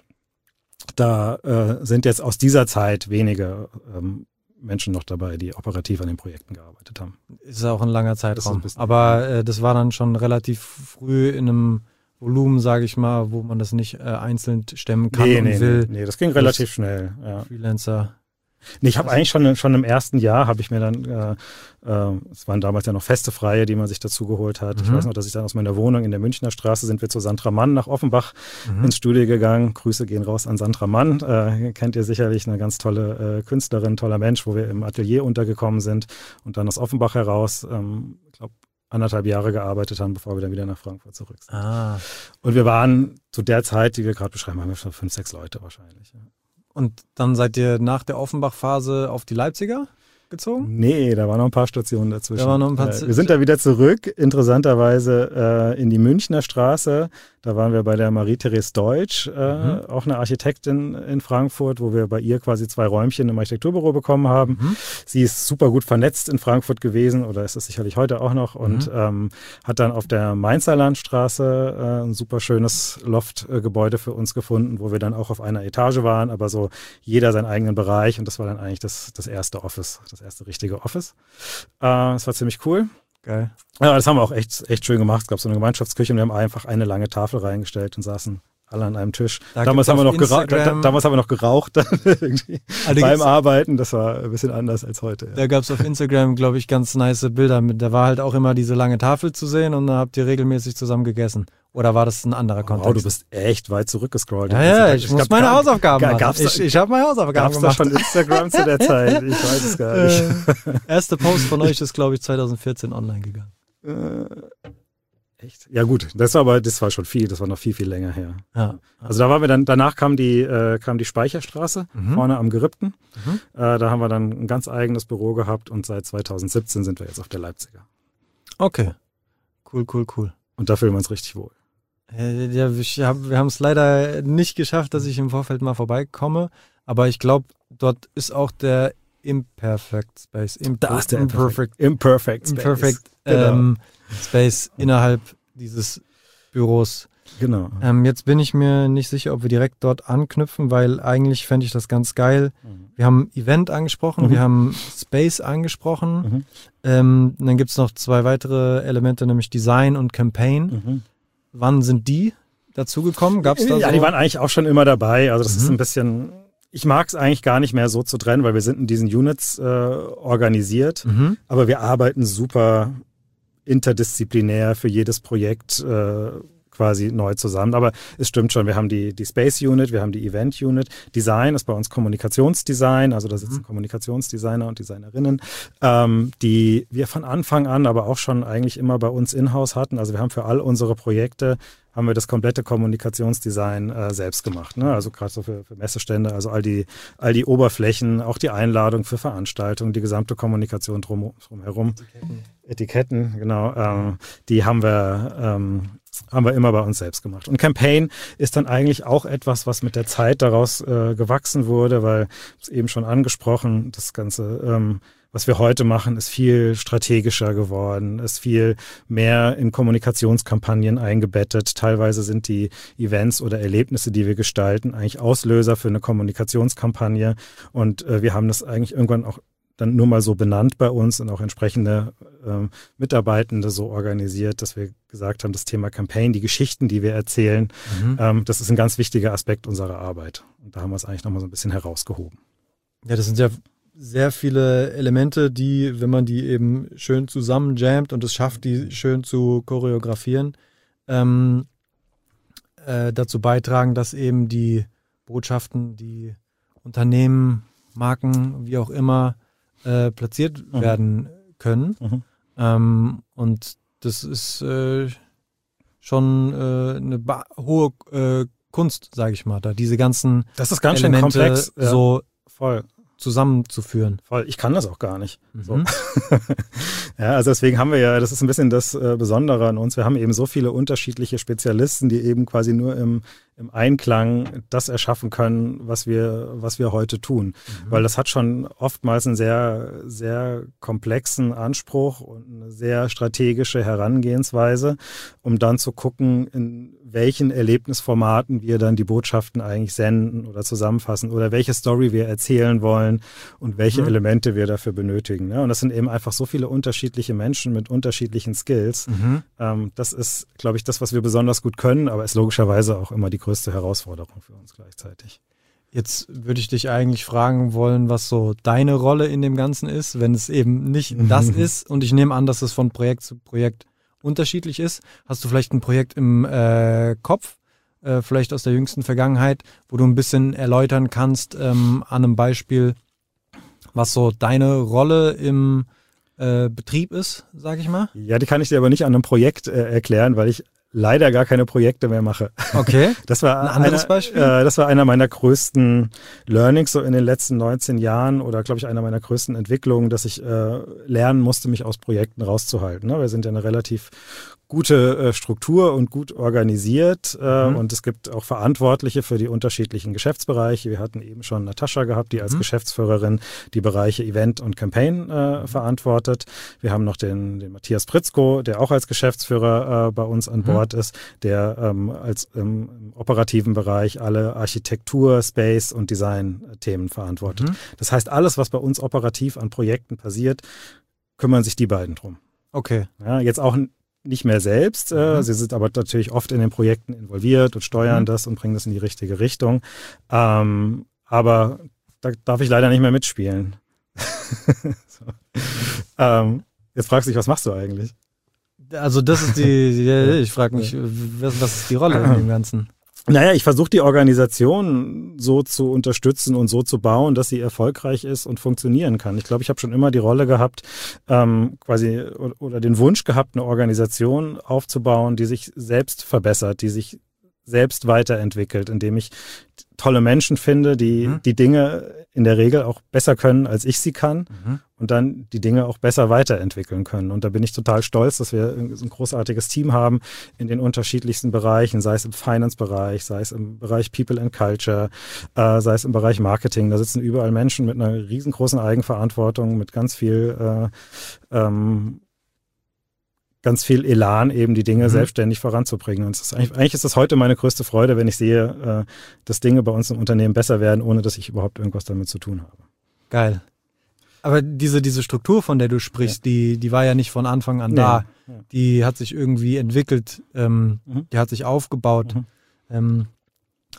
A: da äh, sind jetzt aus dieser Zeit wenige ähm, Menschen noch dabei, die operativ an den Projekten gearbeitet haben.
C: Ist auch ein langer Zeitraum. Ein Aber äh, das war dann schon relativ früh in einem Volumen, sage ich mal, wo man das nicht äh, einzeln stemmen kann
A: nee,
C: und
A: nee,
C: will.
A: Nee, nee, das ging relativ schnell. Ja.
C: Freelancer.
A: Nee, ich habe eigentlich schon, schon im ersten Jahr habe ich mir dann, äh, äh, es waren damals ja noch feste Freie, die man sich dazu geholt hat. Mhm. Ich weiß noch, dass ich dann aus meiner Wohnung in der Münchner Straße sind wir zu Sandra Mann nach Offenbach mhm. ins Studio gegangen. Grüße gehen raus an Sandra Mann. Äh, kennt ihr sicherlich, eine ganz tolle äh, Künstlerin, toller Mensch, wo wir im Atelier untergekommen sind und dann aus Offenbach heraus, ähm, ich glaube, anderthalb Jahre gearbeitet haben, bevor wir dann wieder nach Frankfurt zurück sind.
C: Ah.
A: Und wir waren zu der Zeit, die wir gerade beschreiben, haben wir schon fünf, sechs Leute wahrscheinlich. Ja.
C: Und dann seid ihr nach der Offenbach-Phase auf die Leipziger gezogen?
A: Nee, da waren noch ein paar Stationen dazwischen.
C: Da waren noch ein paar
A: äh, wir sind da wieder zurück, interessanterweise äh, in die Münchner Straße. Da waren wir bei der Marie-Therese Deutsch, äh, mhm. auch eine Architektin in Frankfurt, wo wir bei ihr quasi zwei Räumchen im Architekturbüro bekommen haben. Mhm. Sie ist super gut vernetzt in Frankfurt gewesen oder ist es sicherlich heute auch noch und mhm. ähm, hat dann auf der Mainzer Landstraße äh, ein super schönes Loftgebäude für uns gefunden, wo wir dann auch auf einer Etage waren, aber so jeder seinen eigenen Bereich und das war dann eigentlich das, das erste Office, das erste richtige Office. Äh, das war ziemlich cool.
C: Geil.
A: Ja, das haben wir auch echt, echt schön gemacht. Es gab so eine Gemeinschaftsküche und wir haben einfach eine lange Tafel reingestellt und saßen alle an einem Tisch. Da damals, haben wir noch geraucht, da, damals haben wir noch geraucht irgendwie also beim Arbeiten. Das war ein bisschen anders als heute. Ja.
C: Da gab es auf Instagram, glaube ich, ganz nice Bilder. Mit, da war halt auch immer diese lange Tafel zu sehen und da habt ihr regelmäßig zusammen gegessen. Oder war das ein anderer Kontext?
A: Oh, du bist echt weit zurückgescrollt.
C: Ja, ja, ich, ich muss glaub, meine Hausaufgaben machen.
A: Gab's da,
C: ich ich habe meine Hausaufgaben
A: gab's
C: gemacht.
A: Gab es da schon Instagram zu der Zeit? Ich weiß es gar nicht.
C: Äh, erster Post von euch ist, glaube ich, zwanzig vierzehn online gegangen.
A: Äh, echt? Ja gut, das war aber das war schon viel, das war noch viel, viel länger her.
C: Ja.
A: Also da waren wir dann, danach kam die, äh, kam die Speicherstraße, mhm. vorne am Gerippten.
C: Mhm.
A: Äh, da haben wir dann ein ganz eigenes Büro gehabt und seit zweitausendsiebzehn sind wir jetzt auf der Leipziger.
C: Okay, cool, cool, cool.
A: Und da fühlen wir uns richtig wohl.
C: Äh, ja, wir hab, wir haben es leider nicht geschafft, dass ich im Vorfeld mal vorbeikomme, aber ich glaube, dort ist auch der Imperfect Space. Imper
A: da ist der
C: Imperfect,
A: Imperfect Space.
C: Imperfect
A: genau.
C: ähm, Space innerhalb dieses Büros.
A: Genau.
C: Ähm, jetzt bin ich mir nicht sicher, ob wir direkt dort anknüpfen, weil eigentlich fände ich das ganz geil.
A: Mhm.
C: Wir haben Event angesprochen,
A: mhm.
C: wir haben Space angesprochen.
A: Mhm.
C: Ähm, dann gibt es noch zwei weitere Elemente, nämlich Design und Campaign.
A: Mhm.
C: Wann sind die dazugekommen? Gab's da
A: ja,
C: so?
A: die waren eigentlich auch schon immer dabei. Also das
C: mhm.
A: ist ein bisschen... Ich mag es eigentlich gar nicht mehr so zu trennen, weil wir sind in diesen Units äh, organisiert,
C: Mhm.
A: aber wir arbeiten super interdisziplinär für jedes Projekt, äh, quasi neu zusammen. Aber es stimmt schon, wir haben die, die Space Unit, wir haben die Event Unit. Design ist bei uns Kommunikationsdesign, also da sitzen mhm. Kommunikationsdesigner und Designerinnen, ähm, die wir von Anfang an aber auch schon eigentlich immer bei uns in-house hatten. Also wir haben für all unsere Projekte haben wir das komplette Kommunikationsdesign äh, selbst gemacht. Ne? Also gerade so für, für Messestände, also all die, all die Oberflächen, auch die Einladung für Veranstaltungen, die gesamte Kommunikation drum, drumherum. Etiketten. Etiketten, genau. Ähm, die haben wir, ähm, haben wir immer bei uns selbst gemacht. Und Campaign ist dann eigentlich auch etwas, was mit der Zeit daraus äh, gewachsen wurde, weil, ich habe es eben schon angesprochen, das Ganze ähm, was wir heute machen, ist viel strategischer geworden, ist viel mehr in Kommunikationskampagnen eingebettet. Teilweise sind die Events oder Erlebnisse, die wir gestalten, eigentlich Auslöser für eine Kommunikationskampagne. Und äh, wir haben das eigentlich irgendwann auch dann nur mal so benannt bei uns und auch entsprechende äh, Mitarbeitende so organisiert, dass wir gesagt haben, das Thema Campaign, die Geschichten, die wir erzählen, mhm. ähm, das ist ein ganz wichtiger Aspekt unserer Arbeit. Und da haben wir es eigentlich nochmal so ein bisschen herausgehoben.
C: Ja, das sind ja sehr viele Elemente, die, wenn man die eben schön zusammen jammt und es schafft, die schön zu choreografieren, ähm, äh, dazu beitragen, dass eben die Botschaften, die Unternehmen, Marken, wie auch immer, äh, platziert mhm. werden können. Mhm. Ähm, und das ist äh, schon äh, eine ba- hohe äh, Kunst, sage ich mal, da diese ganzen
A: das ist ganz
C: Elemente
A: schön komplex, ja.
C: so
A: voll
C: zusammenzuführen.
A: Voll, ich kann das auch gar nicht.
C: Mhm.
A: So. Ja, also deswegen haben wir ja, das ist ein bisschen das äh, Besondere an uns, wir haben eben so viele unterschiedliche Spezialisten, die eben quasi nur im, im Einklang das erschaffen können, was wir, was wir heute tun. Mhm. Weil das hat schon oftmals einen sehr, sehr komplexen Anspruch und eine sehr strategische Herangehensweise, um dann zu gucken, in welchen Erlebnisformaten wir dann die Botschaften eigentlich senden oder zusammenfassen oder welche Story wir erzählen wollen und welche mhm. Elemente wir dafür benötigen. Ne? Und das sind eben einfach so viele unterschiedliche Menschen mit unterschiedlichen Skills. Mhm. Ähm, das ist, glaube ich, das, was wir besonders gut können, aber ist logischerweise auch immer die größte Herausforderung für uns gleichzeitig.
C: Jetzt würde ich dich eigentlich fragen wollen, was so deine Rolle in dem Ganzen ist, wenn es eben nicht das ist. Und ich nehme an, dass es von Projekt zu Projekt unterschiedlich ist. Hast du vielleicht ein Projekt im äh, Kopf, äh, vielleicht aus der jüngsten Vergangenheit, wo du ein bisschen erläutern kannst ähm, an einem Beispiel, was so deine Rolle im äh, Betrieb ist, sage ich mal?
A: Ja, die kann ich dir aber nicht an einem Projekt äh, erklären, weil ich leider gar keine Projekte mehr mache.
C: Okay.
A: Das war
C: ein anderes
A: einer,
C: Beispiel?
A: Äh, das war einer meiner größten Learnings so in den letzten neunzehn Jahren oder glaube ich einer meiner größten Entwicklungen, dass ich äh, lernen musste, mich aus Projekten rauszuhalten. Ne? Wir sind ja eine relativ gute äh, Struktur und gut organisiert äh, mhm. und es gibt auch Verantwortliche für die unterschiedlichen Geschäftsbereiche. Wir hatten eben schon Natascha gehabt, die als mhm. Geschäftsführerin die Bereiche Event und Campaign äh, mhm. verantwortet. Wir haben noch den, den Matthias Pritzko, der auch als Geschäftsführer äh, bei uns an mhm. Bord ist, der ähm, als ähm, im operativen Bereich alle Architektur, Space und Design-Themen verantwortet. Mhm. Das heißt, alles, was bei uns operativ an Projekten passiert, kümmern sich die beiden drum.
C: Okay.
A: Ja, jetzt auch nicht mehr selbst. Äh, mhm. Sie sind aber natürlich oft in den Projekten involviert und steuern mhm. das und bringen das in die richtige Richtung. Ähm, aber da darf ich leider nicht mehr mitspielen. so. ähm, jetzt fragst du dich, was machst du eigentlich?
C: Also das ist die, die ich frage mich, was, was ist die Rolle in dem Ganzen?
A: Naja, ich versuche die Organisation so zu unterstützen und so zu bauen, dass sie erfolgreich ist und funktionieren kann. Ich glaube, ich habe schon immer die Rolle gehabt, ähm, quasi oder den Wunsch gehabt, eine Organisation aufzubauen, die sich selbst verbessert, die sich selbst weiterentwickelt, indem ich tolle Menschen finde, die mhm. die Dinge in der Regel auch besser können, als ich sie kann mhm. und dann die Dinge auch besser weiterentwickeln können. Und da bin ich total stolz, dass wir ein großartiges Team haben in den unterschiedlichsten Bereichen, sei es im Finance-Bereich, sei es im Bereich People and Culture, äh, sei es im Bereich Marketing. Da sitzen überall Menschen mit einer riesengroßen Eigenverantwortung, mit ganz viel äh, ähm, ganz viel Elan, eben die Dinge mhm. selbstständig voranzubringen. Und es ist eigentlich, eigentlich ist das heute meine größte Freude, wenn ich sehe, äh, dass Dinge bei uns im Unternehmen besser werden, ohne dass ich überhaupt irgendwas damit zu tun habe.
C: Geil. Aber diese, diese Struktur, von der du sprichst, ja. die, die war ja nicht von Anfang an nee. da. Ja. Die hat sich irgendwie entwickelt, ähm, mhm. die hat sich aufgebaut. Mhm. Ähm,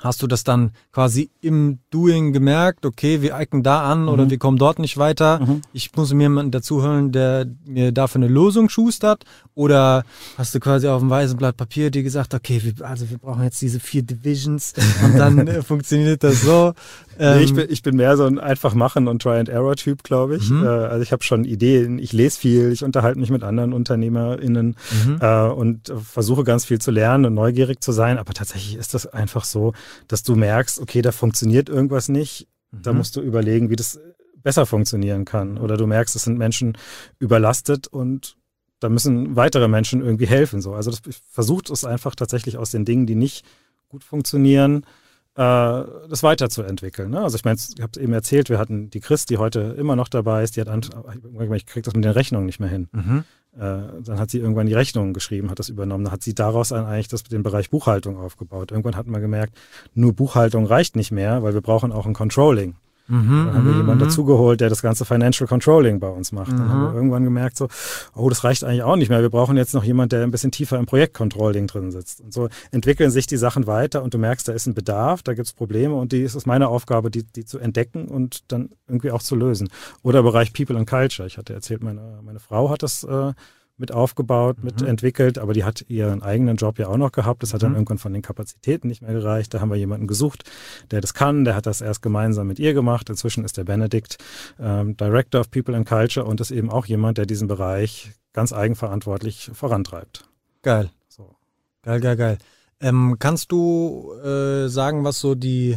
C: Hast du das dann quasi im Doing gemerkt, okay, wir eiken da an mhm. oder wir kommen dort nicht weiter, mhm. ich muss mir jemanden dazu holen, der mir dafür eine Lösung schustert? Oder hast du quasi auf dem weißen Blatt Papier dir gesagt, okay, wir, also wir brauchen jetzt diese vier Divisions und dann äh, funktioniert das so?
A: Ähm, nee, ich, bin, ich bin mehr so ein Einfach-Machen- und Try-and-Error-Typ, glaube ich. Mhm. Äh, also ich habe schon Ideen, ich lese viel, ich unterhalte mich mit anderen UnternehmerInnen mhm. äh, und versuche ganz viel zu lernen und neugierig zu sein, aber tatsächlich ist das einfach so, dass du merkst, okay, da funktioniert irgendwas nicht, mhm. da musst du überlegen, wie das besser funktionieren kann. Oder du merkst, es sind Menschen überlastet und da müssen weitere Menschen irgendwie helfen. So. Also das versucht es einfach tatsächlich aus den Dingen, die nicht gut funktionieren, äh, das weiterzuentwickeln. Ne? Also ich meine, ich habe es eben erzählt, wir hatten die Chris, die heute immer noch dabei ist, die hat, an, ich kriege das mit den Rechnungen nicht mehr hin. Mhm. Äh, dann hat sie irgendwann die Rechnungen geschrieben, hat das übernommen. Dann hat sie daraus dann eigentlich das, den Bereich Buchhaltung aufgebaut. Irgendwann hat man gemerkt, nur Buchhaltung reicht nicht mehr, weil wir brauchen auch ein Controlling. Mhm, dann haben wir jemanden dazugeholt, der das ganze Financial Controlling bei uns macht. Dann mhm. haben wir irgendwann gemerkt, so, oh, das reicht eigentlich auch nicht mehr. Wir brauchen jetzt noch jemanden, der ein bisschen tiefer im Projektcontrolling drin sitzt. Und so entwickeln sich die Sachen weiter und du merkst, da ist ein Bedarf, da gibt es Probleme und die ist es meine Aufgabe, die, die zu entdecken und dann irgendwie auch zu lösen. Oder Bereich People and Culture. Ich hatte erzählt, meine, meine Frau hat das äh, mit aufgebaut, mhm. mitentwickelt, aber die hat ihren eigenen Job ja auch noch gehabt. Das hat dann mhm. irgendwann von den Kapazitäten nicht mehr gereicht. Da haben wir jemanden gesucht, der das kann. Der hat das erst gemeinsam mit ihr gemacht. Inzwischen ist der Benedikt ähm, Director of People and Culture und ist eben auch jemand, der diesen Bereich ganz eigenverantwortlich vorantreibt.
C: Geil. So. Geil, geil, geil. Ähm, kannst du äh, sagen, was so die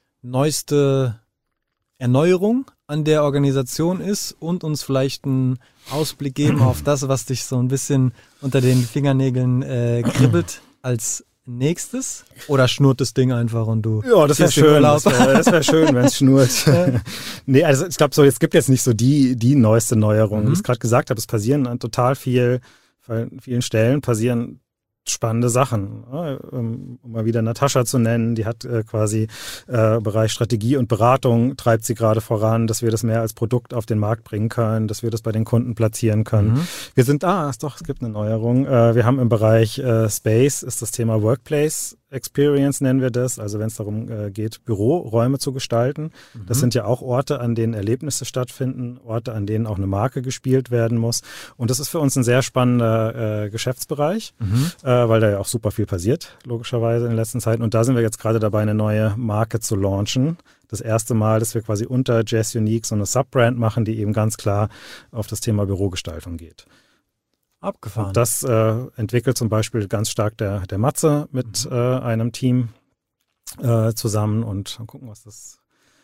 C: neueste Erneuerung an der Organisation ist und uns vielleicht einen Ausblick geben auf das, was dich so ein bisschen unter den Fingernägeln äh, kribbelt als nächstes? Oder schnurrt das Ding einfach und du...
A: Ja, das wäre schön. Das wäre wär schön, wenn es schnurrt. Nee, also ich glaube, so, es gibt jetzt nicht so die, die neueste Neuerung. Mhm. Wie ich es gerade gesagt habe, es passieren an total viel, an vielen Stellen passieren spannende Sachen. Um mal wieder Natascha zu nennen, die hat äh, quasi äh, Bereich Strategie und Beratung, treibt sie gerade voran, dass wir das mehr als Produkt auf den Markt bringen können, dass wir das bei den Kunden platzieren können. Mhm. Wir sind, ah, ist doch, es gibt eine Neuerung. Äh, wir haben im Bereich äh, Space ist das Thema Workplace Experience, nennen wir das, also wenn es darum äh, geht, Büroräume zu gestalten. Mhm. Das sind ja auch Orte, an denen Erlebnisse stattfinden, Orte, an denen auch eine Marke gespielt werden muss. Und das ist für uns ein sehr spannender äh, Geschäftsbereich, mhm. äh, weil da ja auch super viel passiert, logischerweise in den letzten Zeiten. Und da sind wir jetzt gerade dabei, eine neue Marke zu launchen. Das erste Mal, dass wir quasi unter Jazz Unique so eine Subbrand machen, die eben ganz klar auf das Thema Bürogestaltung geht.
C: Abgefahren.
A: Und das äh, entwickelt zum Beispiel ganz stark der, der Matze mit mhm. äh, einem Team äh, zusammen und gucken, was das,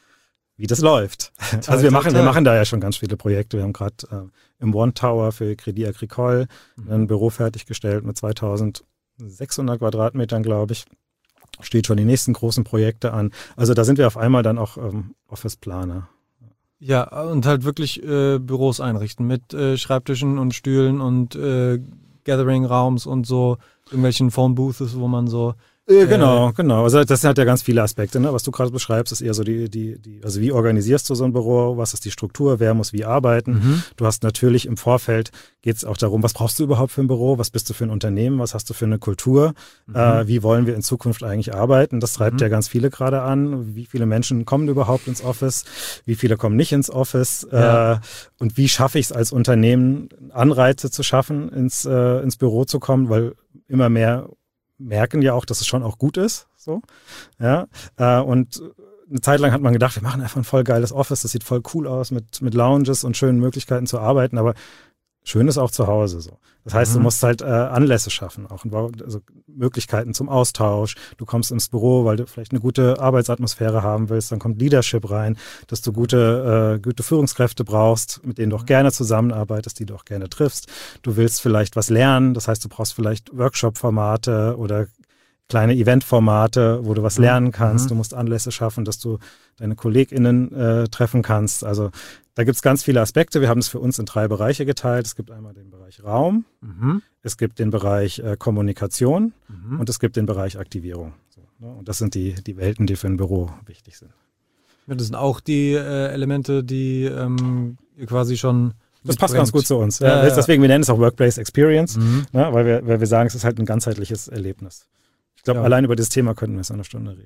A: wie das läuft. Toll, also wir machen, wir machen da ja schon ganz viele Projekte. Wir haben gerade äh, im One Tower für Crédit Agricole mhm. ein Büro fertiggestellt mit zweitausendsechshundert Quadratmetern, glaube ich. Steht schon die nächsten großen Projekte an. Also da sind wir auf einmal dann auch ähm, Office-Planer.
C: Ja, und halt wirklich äh, Büros einrichten mit äh, Schreibtischen und Stühlen und äh, Gathering-Raums und so irgendwelchen Phone-Booths, wo man so...
A: Äh, genau, genau. Also das hat ja ganz viele Aspekte, ne? Was du gerade beschreibst, ist eher so die, die, die, also wie organisierst du so ein Büro, was ist die Struktur, wer muss wie arbeiten. Mhm. Du hast natürlich im Vorfeld, geht es auch darum, was brauchst du überhaupt für ein Büro, was bist du für ein Unternehmen, was hast du für eine Kultur, mhm. äh, wie wollen wir in Zukunft eigentlich arbeiten. Das treibt mhm. ja ganz viele gerade an. Wie viele Menschen kommen überhaupt ins Office, wie viele kommen nicht ins Office ja. äh, und wie schaffe ich es als Unternehmen, Anreize zu schaffen, ins, äh, ins Büro zu kommen, weil immer mehr merken ja auch, dass es schon auch gut ist. So, ja. Äh, und eine Zeit lang hat man gedacht, wir machen einfach ein voll geiles Office, das sieht voll cool aus mit, mit Lounges und schönen Möglichkeiten zu arbeiten, aber schön ist auch zu Hause so. Das heißt, mhm. du musst halt äh, Anlässe schaffen, auch also Möglichkeiten zum Austausch. Du kommst ins Büro, weil du vielleicht eine gute Arbeitsatmosphäre haben willst, dann kommt Leadership rein, dass du gute, äh, gute Führungskräfte brauchst, mit denen du auch gerne zusammenarbeitest, die du auch gerne triffst. Du willst vielleicht was lernen, das heißt, du brauchst vielleicht Workshop-Formate oder kleine Event-Formate, wo du was lernen kannst. Mhm. Du musst Anlässe schaffen, dass du deine KollegInnen äh, treffen kannst. Also da gibt es ganz viele Aspekte. Wir haben es für uns in drei Bereiche geteilt. Es gibt einmal den Bereich Raum, mhm. es gibt den Bereich äh, Kommunikation mhm. und es gibt den Bereich Aktivierung. So, ne? Und das sind die, die Welten, die für ein Büro wichtig sind.
C: Ja, das sind auch die äh, Elemente, die ähm, ihr quasi schon...
A: Das passt ganz gut zu uns. Ja, ja, deswegen, wir nennen es auch Workplace Experience, mhm. ne? weil, wir, weil wir sagen, es ist halt ein ganzheitliches Erlebnis. Ich glaube, ja. allein über das Thema könnten wir jetzt eine Stunde reden.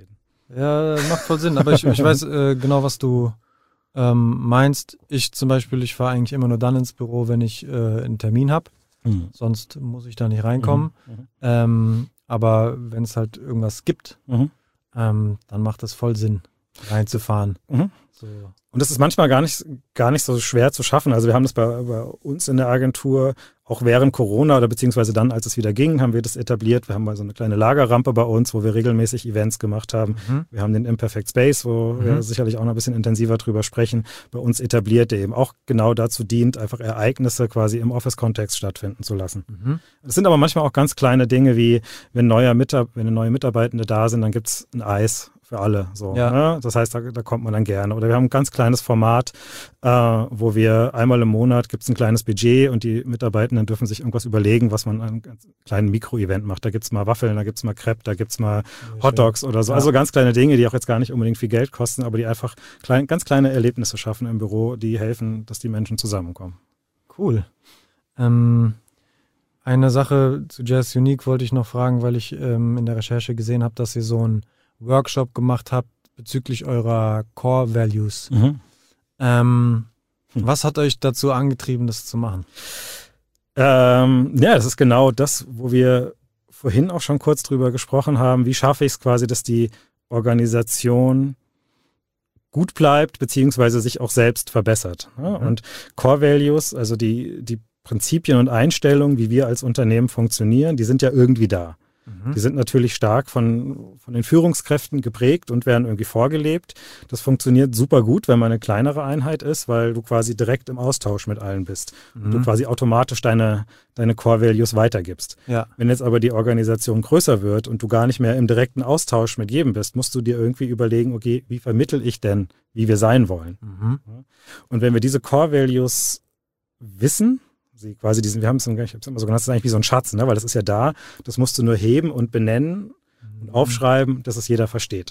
C: Ja, macht voll Sinn. Aber ich, ich weiß äh, genau, was du ähm, meinst. Ich zum Beispiel, ich fahre eigentlich immer nur dann ins Büro, wenn ich äh, einen Termin habe. Mhm. Sonst muss ich da nicht reinkommen. Mhm. Ähm, aber wenn es halt irgendwas gibt, mhm. ähm, dann macht das voll Sinn, reinzufahren.
A: Mhm. So. Und das ist manchmal gar nicht, gar nicht so schwer zu schaffen. Also wir haben das bei, bei uns in der Agentur, auch während Corona oder beziehungsweise dann, als es wieder ging, haben wir das etabliert. Wir haben mal so eine kleine Lagerrampe bei uns, wo wir regelmäßig Events gemacht haben. Mhm. Wir haben den Imperfect Space, wo mhm. wir sicherlich auch noch ein bisschen intensiver drüber sprechen, bei uns etabliert, der eben auch genau dazu dient, einfach Ereignisse quasi im Office-Kontext stattfinden zu lassen. Mhm. Das sind aber manchmal auch ganz kleine Dinge wie, wenn, neuer Mitab- wenn neue Mitarbeitende da sind, dann gibt es ein Eis für alle. So, ja. ne? Das heißt, da, da kommt man dann gerne. Oder wir haben ein ganz kleines Format, äh, wo wir einmal im Monat gibt es ein kleines Budget und die Mitarbeitenden dürfen sich irgendwas überlegen, was man an einem kleinen Mikro-Event macht. Da gibt es mal Waffeln, da gibt es mal Crepe, da gibt es mal Hotdogs oder so. Ja. Also ganz kleine Dinge, die auch jetzt gar nicht unbedingt viel Geld kosten, aber die einfach klein, ganz kleine Erlebnisse schaffen im Büro, die helfen, dass die Menschen zusammenkommen.
C: Cool. Ähm, eine Sache zu Jazz Unique wollte ich noch fragen, weil ich ähm, in der Recherche gesehen habe, dass ihr so ein Workshop gemacht habt bezüglich eurer Core Values. Mhm. Ähm, hm. Was hat euch dazu angetrieben, das zu machen?
A: Ähm, ja, das ist genau das, wo wir vorhin auch schon kurz drüber gesprochen haben. Wie schaffe ich es quasi, dass die Organisation gut bleibt, beziehungsweise sich auch selbst verbessert. Ja? Mhm. Und Core Values, also die, die Prinzipien und Einstellungen, wie wir als Unternehmen funktionieren, die sind ja irgendwie da. Die sind natürlich stark von, von den Führungskräften geprägt und werden irgendwie vorgelebt. Das funktioniert super gut, wenn man eine kleinere Einheit ist, weil du quasi direkt im Austausch mit allen bist und mhm. du quasi automatisch deine, deine Core Values weitergibst. Ja. Wenn jetzt aber die Organisation größer wird und du gar nicht mehr im direkten Austausch mit jedem bist, musst du dir irgendwie überlegen, okay, wie vermittel ich denn, wie wir sein wollen? Mhm. Und wenn wir diese Core Values wissen, Sie quasi diesen, wir haben es, ich habe es immer so genannt, das ist eigentlich wie so ein Schatz, ne? Weil das ist ja da, das musst du nur heben und benennen und aufschreiben, dass es jeder versteht.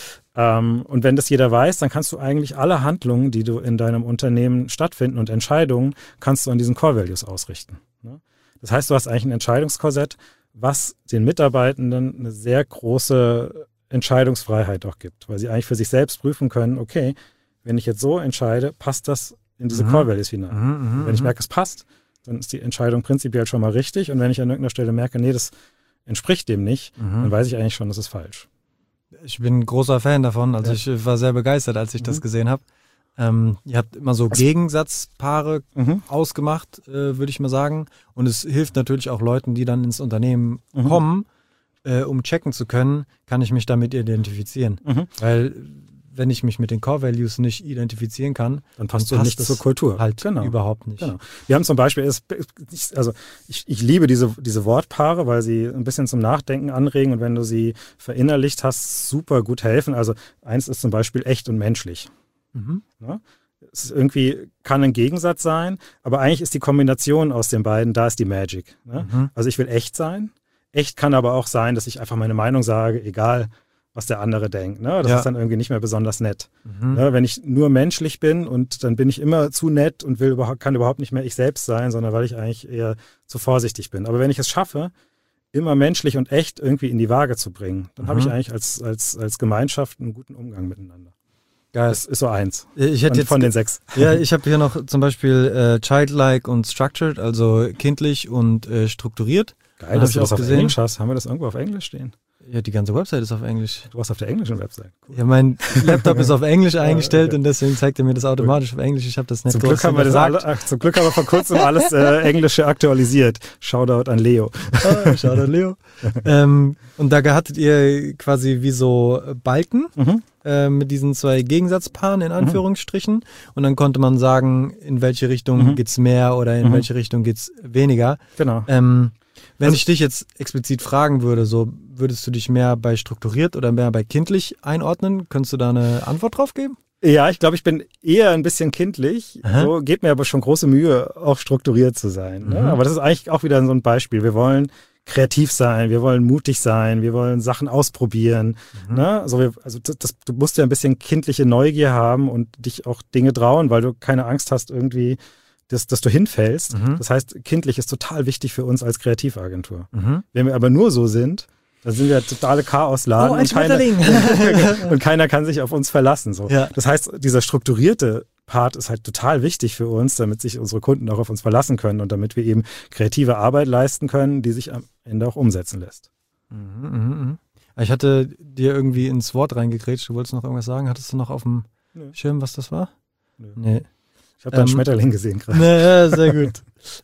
A: Ähm, und wenn das jeder weiß, dann kannst du eigentlich alle Handlungen, die du in deinem Unternehmen stattfinden und Entscheidungen, kannst du an diesen Core Values ausrichten. Ne? Das heißt, du hast eigentlich ein Entscheidungskorsett, was den Mitarbeitenden eine sehr große Entscheidungsfreiheit auch gibt, weil sie eigentlich für sich selbst prüfen können, okay, wenn ich jetzt so entscheide, passt das in diese mhm. Core Values hinein. Mhm, mh, wenn ich merke, es passt, dann ist die Entscheidung prinzipiell schon mal richtig. Und wenn ich an irgendeiner Stelle merke, nee, das entspricht dem nicht, mhm. dann weiß ich eigentlich schon, das ist falsch.
C: Ich bin ein großer Fan davon. Also ja. ich war sehr begeistert, als ich mhm. das gesehen habe. Ähm, ihr habt immer so also, Gegensatzpaare mhm. ausgemacht, äh, würde ich mal sagen. Und es hilft natürlich auch Leuten, die dann ins Unternehmen mhm. kommen, äh, um checken zu können, kann ich mich damit identifizieren. Mhm. Weil wenn ich mich mit den Core Values nicht identifizieren kann,
A: dann passt du nicht zur Kultur.
C: Halt genau. überhaupt nicht.
A: Genau. Wir haben zum Beispiel, also ich, ich liebe diese, diese Wortpaare, weil sie ein bisschen zum Nachdenken anregen und wenn du sie verinnerlicht hast, super gut helfen. Also eins ist zum Beispiel echt und menschlich. Mhm. Ja? Es ist irgendwie, kann ein Gegensatz sein, aber eigentlich ist die Kombination aus den beiden, da ist die Magic. Ne? Mhm. Also ich will echt sein. Echt kann aber auch sein, dass ich einfach meine Meinung sage, egal was der andere denkt. Ne? Das ja. ist dann irgendwie nicht mehr besonders nett. Mhm. Ne? Wenn ich nur menschlich bin und dann bin ich immer zu nett und will überhaupt, kann überhaupt nicht mehr ich selbst sein, sondern weil ich eigentlich eher zu vorsichtig bin. Aber wenn ich es schaffe, immer menschlich und echt irgendwie in die Waage zu bringen, dann mhm. habe ich eigentlich als, als, als Gemeinschaft einen guten Umgang miteinander.
C: Geil.
A: Das ist so eins.
C: Ich hätte jetzt
A: von den sechs.
C: Ja, ich habe hier noch zum Beispiel äh, childlike und structured, also kindlich und äh, strukturiert.
A: Geil, dass du das auf Englisch hast. Haben wir das irgendwo auf Englisch stehen?
C: Ja, die ganze Website ist auf Englisch.
A: Du warst auf der englischen Website. Cool.
C: Ja, mein Laptop ist auf Englisch eingestellt okay. und deswegen zeigt er mir das automatisch cool. auf Englisch. Ich habe das nicht
A: zum Glück haben wir das alle, ach, Zum Glück haben wir vor kurzem alles äh, Englische aktualisiert. Shoutout an Leo.
C: Oh, Shoutout an Leo. ähm, und da hattet ihr quasi wie so Balken mhm. äh, mit diesen zwei Gegensatzpaaren in Anführungsstrichen. Mhm. Und dann konnte man sagen, in welche Richtung mhm. geht's mehr oder in mhm. welche Richtung geht's weniger.
A: Genau.
C: Ähm, Wenn also, ich dich jetzt explizit fragen würde, so würdest du dich mehr bei strukturiert oder mehr bei kindlich einordnen? Könntest du da eine Antwort drauf geben?
A: Ja, ich glaube, ich bin eher ein bisschen kindlich. Aha. So geht mir aber schon große Mühe, auch strukturiert zu sein. Ne? Mhm. Aber das ist eigentlich auch wieder so ein Beispiel. Wir wollen kreativ sein, wir wollen mutig sein, wir wollen Sachen ausprobieren. Mhm. Ne? Also, wir, also das, das, du musst ja ein bisschen kindliche Neugier haben und dich auch Dinge trauen, weil du keine Angst hast irgendwie, Dass, dass du hinfällst. Mhm. Das heißt, kindlich ist total wichtig für uns als Kreativagentur. Mhm. Wenn wir aber nur so sind, Da sind wir totale Chaosladen
C: Oh, ein
A: und, keiner, und keiner kann sich auf uns verlassen. So.
C: Ja.
A: Das heißt, dieser strukturierte Part ist halt total wichtig für uns, damit sich unsere Kunden auch auf uns verlassen können und damit wir eben kreative Arbeit leisten können, die sich am Ende auch umsetzen lässt.
C: Mhm, mhm. Ich hatte dir irgendwie ins Wort reingegrätscht. Du wolltest noch irgendwas sagen? Hattest du noch auf dem Nö. Schirm, was das war?
A: Nö.
C: Nee.
A: Ich habe da einen ähm, Schmetterling gesehen gerade.
C: Ja, sehr gut.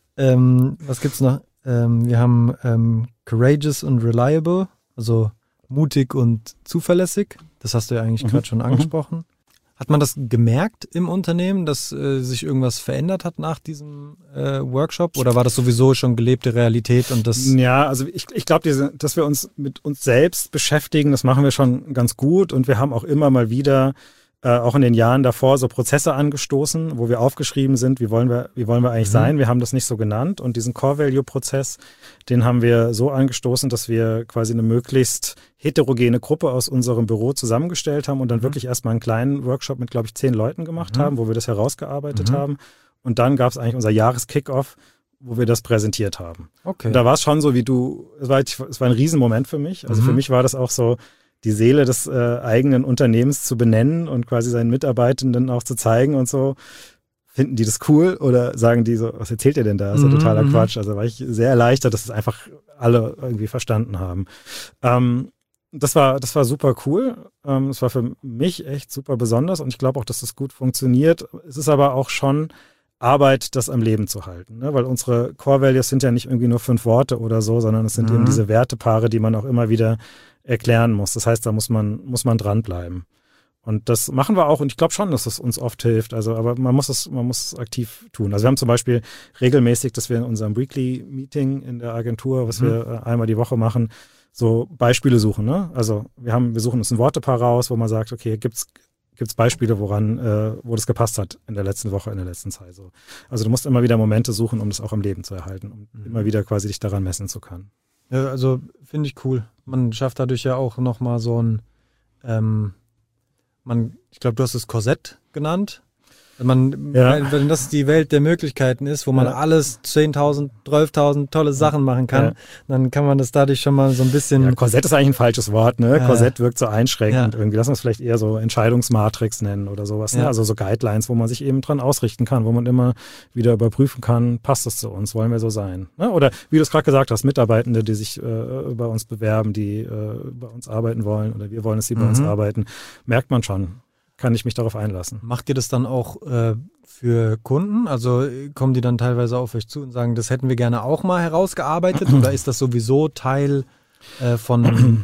C: ähm, was gibt's noch? Ähm, wir haben ähm, courageous und reliable, also mutig und zuverlässig. Das hast du ja eigentlich mhm. gerade schon angesprochen. Mhm. Hat man das gemerkt im Unternehmen, dass äh, sich irgendwas verändert hat nach diesem äh, Workshop? Oder war das sowieso schon gelebte Realität? Und das
A: ja, also ich, ich glaube, dass wir uns mit uns selbst beschäftigen, das machen wir schon ganz gut. Und wir haben auch immer mal wieder, äh, auch in den Jahren davor, so Prozesse angestoßen, wo wir aufgeschrieben sind, wie wollen wir, wie wollen wir eigentlich mhm. sein. Wir haben das nicht so genannt. Und diesen Core-Value-Prozess, den haben wir so angestoßen, dass wir quasi eine möglichst heterogene Gruppe aus unserem Büro zusammengestellt haben und dann mhm. wirklich erstmal einen kleinen Workshop mit, glaube ich, zehn Leuten gemacht mhm. haben, wo wir das herausgearbeitet mhm. haben. Und dann gab es eigentlich unser Jahres-Kick-Off, wo wir das präsentiert haben.
C: Okay.
A: Und da war es schon so, wie du, es war, es war ein Riesenmoment für mich. Also mhm. für mich war das auch so, die Seele des äh, eigenen Unternehmens zu benennen und quasi seinen Mitarbeitenden auch zu zeigen und so. Finden die das cool oder sagen die so, was erzählt ihr denn da? Das ist ja totaler mhm. Quatsch. Also war ich sehr erleichtert, dass es einfach alle irgendwie verstanden haben. Ähm, Das war, das war super cool. Ähm, es war für mich echt super besonders und ich glaube auch, dass das gut funktioniert. Es ist aber auch schon Arbeit, das am Leben zu halten, ne? Weil unsere Core Values sind ja nicht irgendwie nur fünf Worte oder so, sondern es sind mhm. eben diese Wertepaare, die man auch immer wieder erklären muss. Das heißt, da muss man, muss man dranbleiben. Und das machen wir auch und ich glaube schon, dass es uns oft hilft. Also, aber man muss es, man muss es aktiv tun. Also wir haben zum Beispiel regelmäßig, dass wir in unserem Weekly Meeting in der Agentur, was mhm. wir einmal die Woche machen, so Beispiele suchen, ne? Also wir haben, wir suchen uns ein Wortepaar raus, wo man sagt, okay, gibt's gibt's Beispiele, woran, äh, wo das gepasst hat in der letzten Woche, in der letzten Zeit. So. Also du musst immer wieder Momente suchen, um das auch am Leben zu erhalten, um mhm. immer wieder quasi dich daran messen zu können.
C: Ja, also finde ich cool. Man schafft dadurch ja auch nochmal so ein, ähm, man, ich glaube, du hast es Korsett genannt. Man, ja. Wenn das die Welt der Möglichkeiten ist, wo man ja. alles zehntausend, zwölftausend tolle Sachen machen kann, ja. dann kann man das dadurch schon mal so ein bisschen...
A: Ja, Korsett ist eigentlich ein falsches Wort, ne? Ja. Korsett wirkt so einschränkend. Ja. Irgendwie lass uns vielleicht eher so Entscheidungsmatrix nennen oder sowas. Ja. Ne? Also so Guidelines, wo man sich eben dran ausrichten kann, wo man immer wieder überprüfen kann, passt das zu uns, wollen wir so sein? Ne? Oder wie du es gerade gesagt hast, Mitarbeitende, die sich äh, bei uns bewerben, die äh, bei uns arbeiten wollen oder wir wollen, dass sie mhm. bei uns arbeiten, merkt man schon. Kann ich mich darauf einlassen.
C: Macht ihr das dann auch äh, für Kunden? Also kommen die dann teilweise auf euch zu und sagen, das hätten wir gerne auch mal herausgearbeitet? Oder ist das sowieso Teil äh, von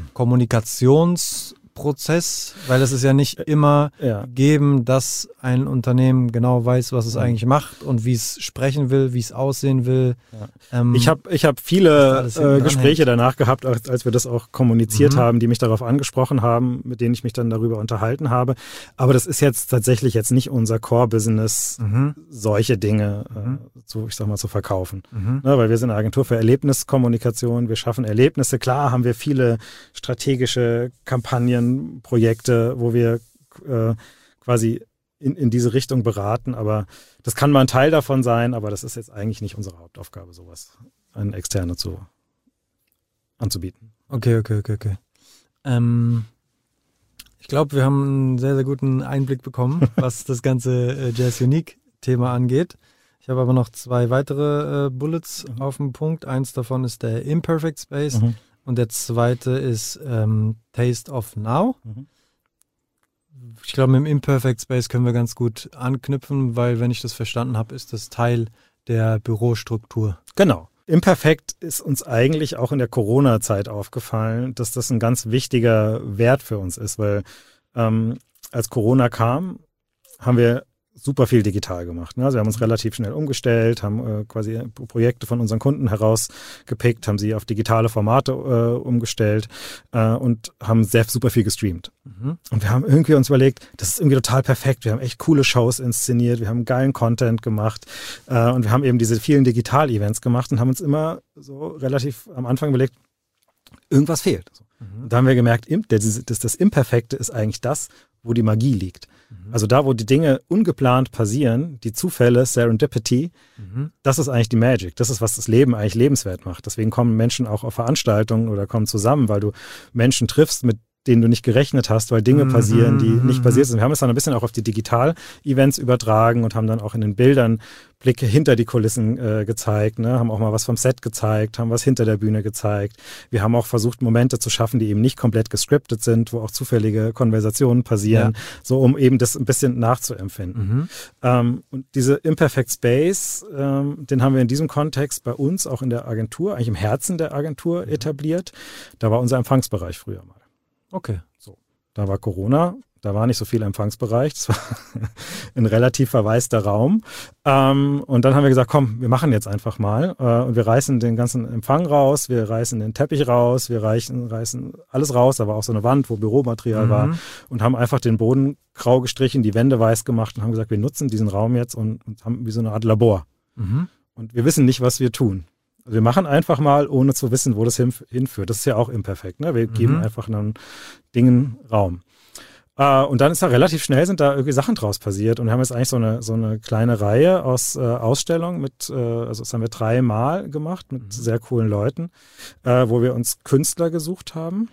C: Kommunikationsprozess? Weil es ist ja nicht immer ja. gegeben, dass ein Unternehmen genau weiß, was es ja. eigentlich macht und wie es sprechen will, wie es aussehen will.
A: Ja. Ähm, ich habe ich hab viele äh, Gespräche danach gehabt, als, als wir das auch kommuniziert mhm. haben, die mich darauf angesprochen haben, mit denen ich mich dann darüber unterhalten habe. Aber das ist jetzt tatsächlich jetzt nicht unser Core-Business, mhm. solche Dinge mhm. äh, zu, ich sag mal, zu verkaufen. Mhm. Ne, weil wir sind eine Agentur für Erlebniskommunikation, wir schaffen Erlebnisse. Klar haben wir viele strategische Kampagnen, Projekte, wo wir äh, quasi in, in diese Richtung beraten, aber das kann mal ein Teil davon sein, aber das ist jetzt eigentlich nicht unsere Hauptaufgabe, sowas an Externe zu, anzubieten.
C: Okay, okay, okay, okay. Ähm, ich glaube, wir haben einen sehr, sehr guten Einblick bekommen, was das ganze äh, Jazz Unique-Thema angeht. Ich habe aber noch zwei weitere äh, Bullets mhm. auf dem Punkt. Eins davon ist der Imperfect Space mhm. und der zweite ist ähm, Taste of Now. Mhm. Ich glaube, im Imperfect Space können wir ganz gut anknüpfen, weil, wenn ich das verstanden habe, ist das Teil der Bürostruktur.
A: Genau. Imperfekt ist uns eigentlich auch in der Corona-Zeit aufgefallen, dass das ein ganz wichtiger Wert für uns ist, weil ähm, als Corona kam, haben wir super viel digital gemacht. Ne? Also wir haben uns relativ schnell umgestellt, haben äh, quasi Projekte von unseren Kunden herausgepickt, haben sie auf digitale Formate äh, umgestellt äh, und haben sehr super viel gestreamt. Mhm. Und wir haben irgendwie uns überlegt, das ist irgendwie total perfekt. Wir haben echt coole Shows inszeniert, wir haben geilen Content gemacht äh, und wir haben eben diese vielen Digital-Events gemacht und haben uns immer so relativ am Anfang überlegt, irgendwas fehlt. Mhm. Und da haben wir gemerkt, das, das Imperfekte ist eigentlich das, wo die Magie liegt. Mhm. Also da, wo die Dinge ungeplant passieren, die Zufälle, Serendipity, mhm. das ist eigentlich die Magic. Das ist, was das Leben eigentlich lebenswert macht. Deswegen kommen Menschen auch auf Veranstaltungen oder kommen zusammen, weil du Menschen triffst, mit denen du nicht gerechnet hast, weil Dinge passieren, die nicht passiert sind. Wir haben es dann ein bisschen auch auf die Digital-Events übertragen und haben dann auch in den Bildern Blicke hinter die Kulissen äh, gezeigt, ne? Haben auch mal was vom Set gezeigt, haben was hinter der Bühne gezeigt. Wir haben auch versucht, Momente zu schaffen, die eben nicht komplett gescriptet sind, wo auch zufällige Konversationen passieren, ja. so um eben das ein bisschen nachzuempfinden. Mhm. Ähm, und diese Imperfect Space, ähm, den haben wir in diesem Kontext bei uns auch in der Agentur, eigentlich im Herzen der Agentur mhm. etabliert. Da war unser Empfangsbereich früher mal.
C: Okay.
A: So, da war Corona, da war nicht so viel Empfangsbereich, das war ein relativ verwaister Raum. Ähm, und dann haben wir gesagt, komm, wir machen jetzt einfach mal. Äh, und wir reißen den ganzen Empfang raus, wir reißen den Teppich raus, wir reißen, reißen alles raus. Da war auch so eine Wand, wo Büromaterial mhm. war. Und haben einfach den Boden grau gestrichen, die Wände weiß gemacht und haben gesagt, wir nutzen diesen Raum jetzt und, und haben wie so eine Art Labor. Mhm. Und wir wissen nicht, was wir tun. Wir machen einfach mal, ohne zu wissen, wo das hinführt. Das ist ja auch imperfekt. Ne? Wir mhm. geben einfach einen Dingen Raum. Äh, und dann ist da relativ schnell, sind da irgendwie Sachen draus passiert. Und wir haben jetzt eigentlich so eine, so eine kleine Reihe aus äh, Ausstellungen mit, äh, also das haben wir dreimal gemacht mit mhm. sehr coolen Leuten, äh, wo wir uns Künstler gesucht haben.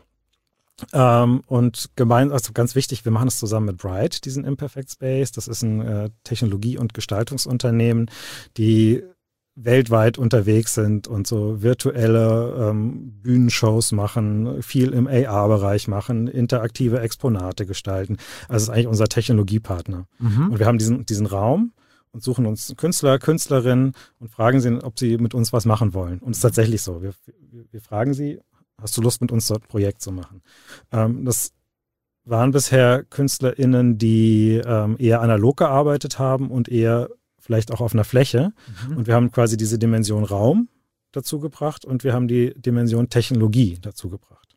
A: Ähm, und gemeinsam, also ganz wichtig, wir machen das zusammen mit Bright, diesen Imperfect Space. Das ist ein äh, Technologie- und Gestaltungsunternehmen, die weltweit unterwegs sind und so virtuelle ähm, Bühnenshows machen, viel im A R-Bereich machen, interaktive Exponate gestalten. Also es ist eigentlich unser Technologiepartner. Mhm. Und wir haben diesen, diesen Raum und suchen uns Künstler, Künstlerinnen und fragen sie, ob sie mit uns was machen wollen. Und es ist tatsächlich so. Wir, wir, wir fragen sie, hast du Lust, mit uns dort ein Projekt zu machen? Ähm, das waren bisher KünstlerInnen, die ähm, eher analog gearbeitet haben und eher vielleicht auch auf einer Fläche. Mhm. Und wir haben quasi diese Dimension Raum dazu gebracht und wir haben die Dimension Technologie dazu gebracht.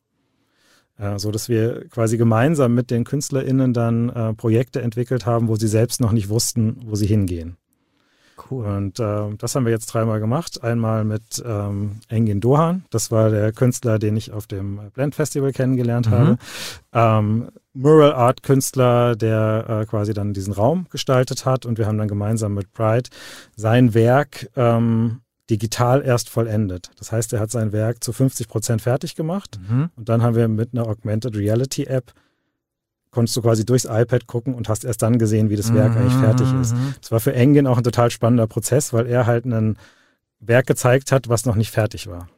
A: Äh, so dass wir quasi gemeinsam mit den KünstlerInnen dann äh, Projekte entwickelt haben, wo sie selbst noch nicht wussten, wo sie hingehen. Cool. Und äh, das haben wir jetzt dreimal gemacht. Einmal mit ähm, Engin Doğan, das war der Künstler, den ich auf dem Blend Festival kennengelernt mhm. habe. Ähm, Mural Art Künstler, der äh, quasi dann diesen Raum gestaltet hat. Und wir haben dann gemeinsam mit Bright sein Werk ähm, digital erst vollendet. Das heißt, er hat sein Werk zu fünfzig Prozent fertig gemacht. Mhm. Und dann haben wir mit einer Augmented Reality App konntest du quasi durchs iPad gucken und hast erst dann gesehen, wie das Werk mhm. eigentlich fertig ist. Das war für Engin auch ein total spannender Prozess, weil er halt ein Werk gezeigt hat, was noch nicht fertig war.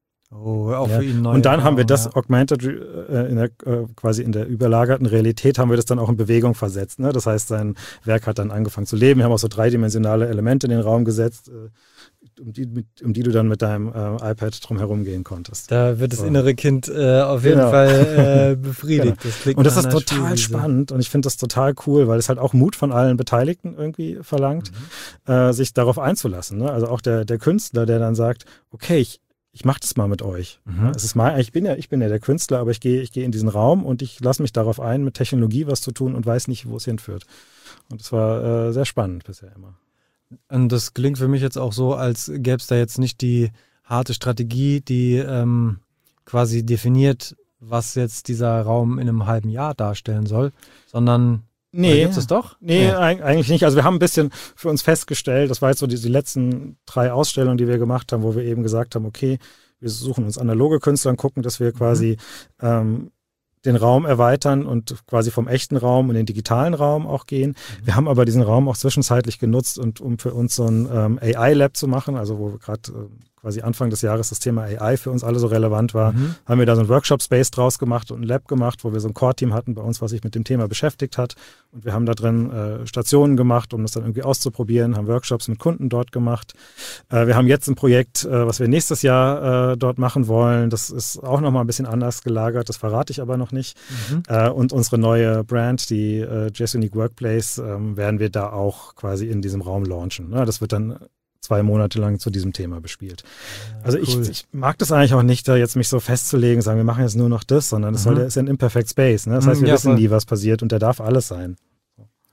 C: Oh, auch ja. für ihn neu.
A: Und dann haben wir das ja. augmented, äh, in der, äh, quasi in der überlagerten Realität haben wir das dann auch in Bewegung versetzt. Ne? Das heißt, sein Werk hat dann angefangen zu leben. Wir haben auch so dreidimensionale Elemente in den Raum gesetzt, äh, um die, mit, um die du dann mit deinem äh, iPad drumherum gehen konntest.
C: Da wird das so. innere Kind äh, auf jeden genau. Fall äh, befriedigt.
A: Genau. Das und das ist total spannend und ich finde das total cool, weil es halt auch Mut von allen Beteiligten irgendwie verlangt, mhm. äh, sich darauf einzulassen. Ne? Also auch der, der Künstler, der dann sagt, okay, ich ich mache das mal mit euch. Mhm. Es ist mal, ich bin ja, ich bin ja der Künstler, aber ich gehe, ich gehe in diesen Raum und ich lasse mich darauf ein, mit Technologie was zu tun und weiß nicht, wo es hinführt. Und es war äh, sehr spannend bisher immer.
C: Und das klingt für mich jetzt auch so, als gäbe es da jetzt nicht die harte Strategie, die ähm, quasi definiert, was jetzt dieser Raum in einem halben Jahr darstellen soll, sondern
A: Nee,
C: gibt es doch?
A: Nee, ja. eigentlich nicht. Also wir haben ein bisschen für uns festgestellt, das war jetzt so die, die letzten drei Ausstellungen, die wir gemacht haben, wo wir eben gesagt haben, okay, wir suchen uns analoge Künstler und gucken, dass wir quasi mhm. ähm, den Raum erweitern und quasi vom echten Raum in den digitalen Raum auch gehen. Mhm. Wir haben aber diesen Raum auch zwischenzeitlich genutzt, und um für uns so ein ähm, A I-Lab zu machen, also wo wir gerade äh, quasi Anfang des Jahres das Thema A I für uns alle so relevant war, mhm. haben wir da so ein Workshop-Space draus gemacht und ein Lab gemacht, wo wir so ein Core-Team hatten bei uns, was sich mit dem Thema beschäftigt hat. Und wir haben da drin äh, Stationen gemacht, um das dann irgendwie auszuprobieren, haben Workshops mit Kunden dort gemacht. Äh, wir haben jetzt ein Projekt, äh, was wir nächstes Jahr äh, dort machen wollen. Das ist auch nochmal ein bisschen anders gelagert, das verrate ich aber noch nicht. Mhm. Äh, und unsere neue Brand, die äh, Jazz Unique Workplace, äh, werden wir da auch quasi in diesem Raum launchen. Ja, das wird dann zwei Monate lang zu diesem Thema bespielt. Ja, also cool. ich, ich mag das eigentlich auch nicht, da jetzt mich so festzulegen, sagen, wir machen jetzt nur noch das, sondern das mhm. soll, ist ja ein Imperfect Space. Ne? Das heißt, wir ja, wissen voll. nie, was passiert und der darf alles sein.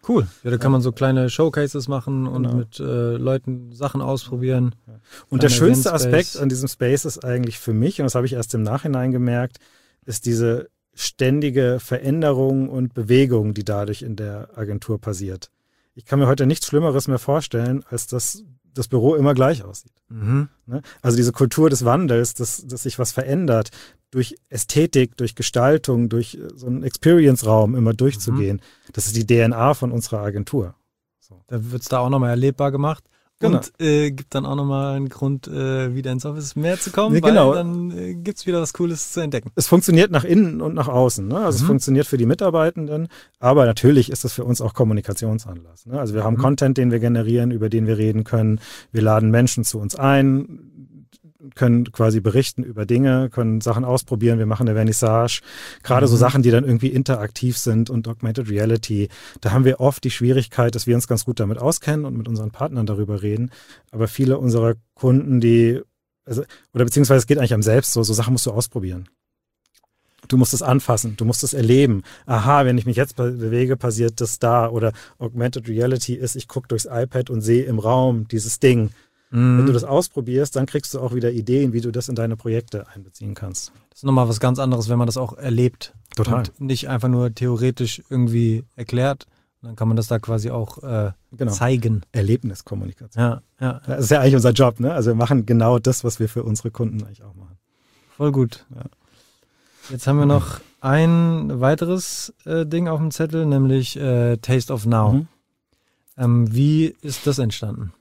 C: Cool. Ja, da kann man so kleine Showcases machen und genau. mit äh, Leuten Sachen ausprobieren.
A: Und der schönste Aspekt an diesem Space ist eigentlich für mich, und das habe ich erst im Nachhinein gemerkt, ist diese ständige Veränderung und Bewegung, die dadurch in der Agentur passiert. Ich kann mir heute nichts Schlimmeres mehr vorstellen, als dass das Büro immer gleich aussieht. Mhm. Also diese Kultur des Wandels, dass, dass sich was verändert, durch Ästhetik, durch Gestaltung, durch so einen Experience-Raum immer durchzugehen. Mhm. Das ist die D N A von unserer Agentur.
C: So. Da wird es da auch nochmal erlebbar gemacht. Genau. Und äh, gibt dann auch nochmal einen Grund, äh, wieder ins Office mehr zu kommen,
A: nee, genau.
C: weil dann äh, gibt es wieder was Cooles zu entdecken.
A: Es funktioniert nach innen und nach außen. Ne? Also mhm. es funktioniert für die Mitarbeitenden, aber natürlich ist es für uns auch Kommunikationsanlass. Ne? Also wir haben mhm. Content, den wir generieren, über den wir reden können. Wir laden Menschen zu uns ein, können quasi berichten über Dinge, können Sachen ausprobieren, wir machen eine Vernissage, gerade mhm. so Sachen, die dann irgendwie interaktiv sind und Augmented Reality, da haben wir oft die Schwierigkeit, dass wir uns ganz gut damit auskennen und mit unseren Partnern darüber reden, aber viele unserer Kunden, die, also, oder beziehungsweise es geht eigentlich am selbst so, so Sachen musst du ausprobieren. Du musst es anfassen, du musst es erleben. Aha, wenn ich mich jetzt bewege, passiert das da, oder Augmented Reality ist, ich gucke durchs iPad und sehe im Raum dieses Ding. Mhm. Wenn du das ausprobierst, dann kriegst du auch wieder Ideen, wie du das in deine Projekte einbeziehen kannst.
C: Das ist nochmal was ganz anderes, wenn man das auch erlebt.
A: Total.
C: Und nicht einfach nur theoretisch irgendwie erklärt. Dann kann man das da quasi auch äh, genau. zeigen.
A: Erlebniskommunikation.
C: Ja, ja.
A: Das ist ja eigentlich unser Job, ne? Also wir machen genau das, was wir für unsere Kunden eigentlich auch machen.
C: Voll gut. Ja. Jetzt haben wir noch ein weiteres äh, Ding auf dem Zettel, nämlich äh, Taste of Now. Mhm. Ähm, wie ist das entstanden?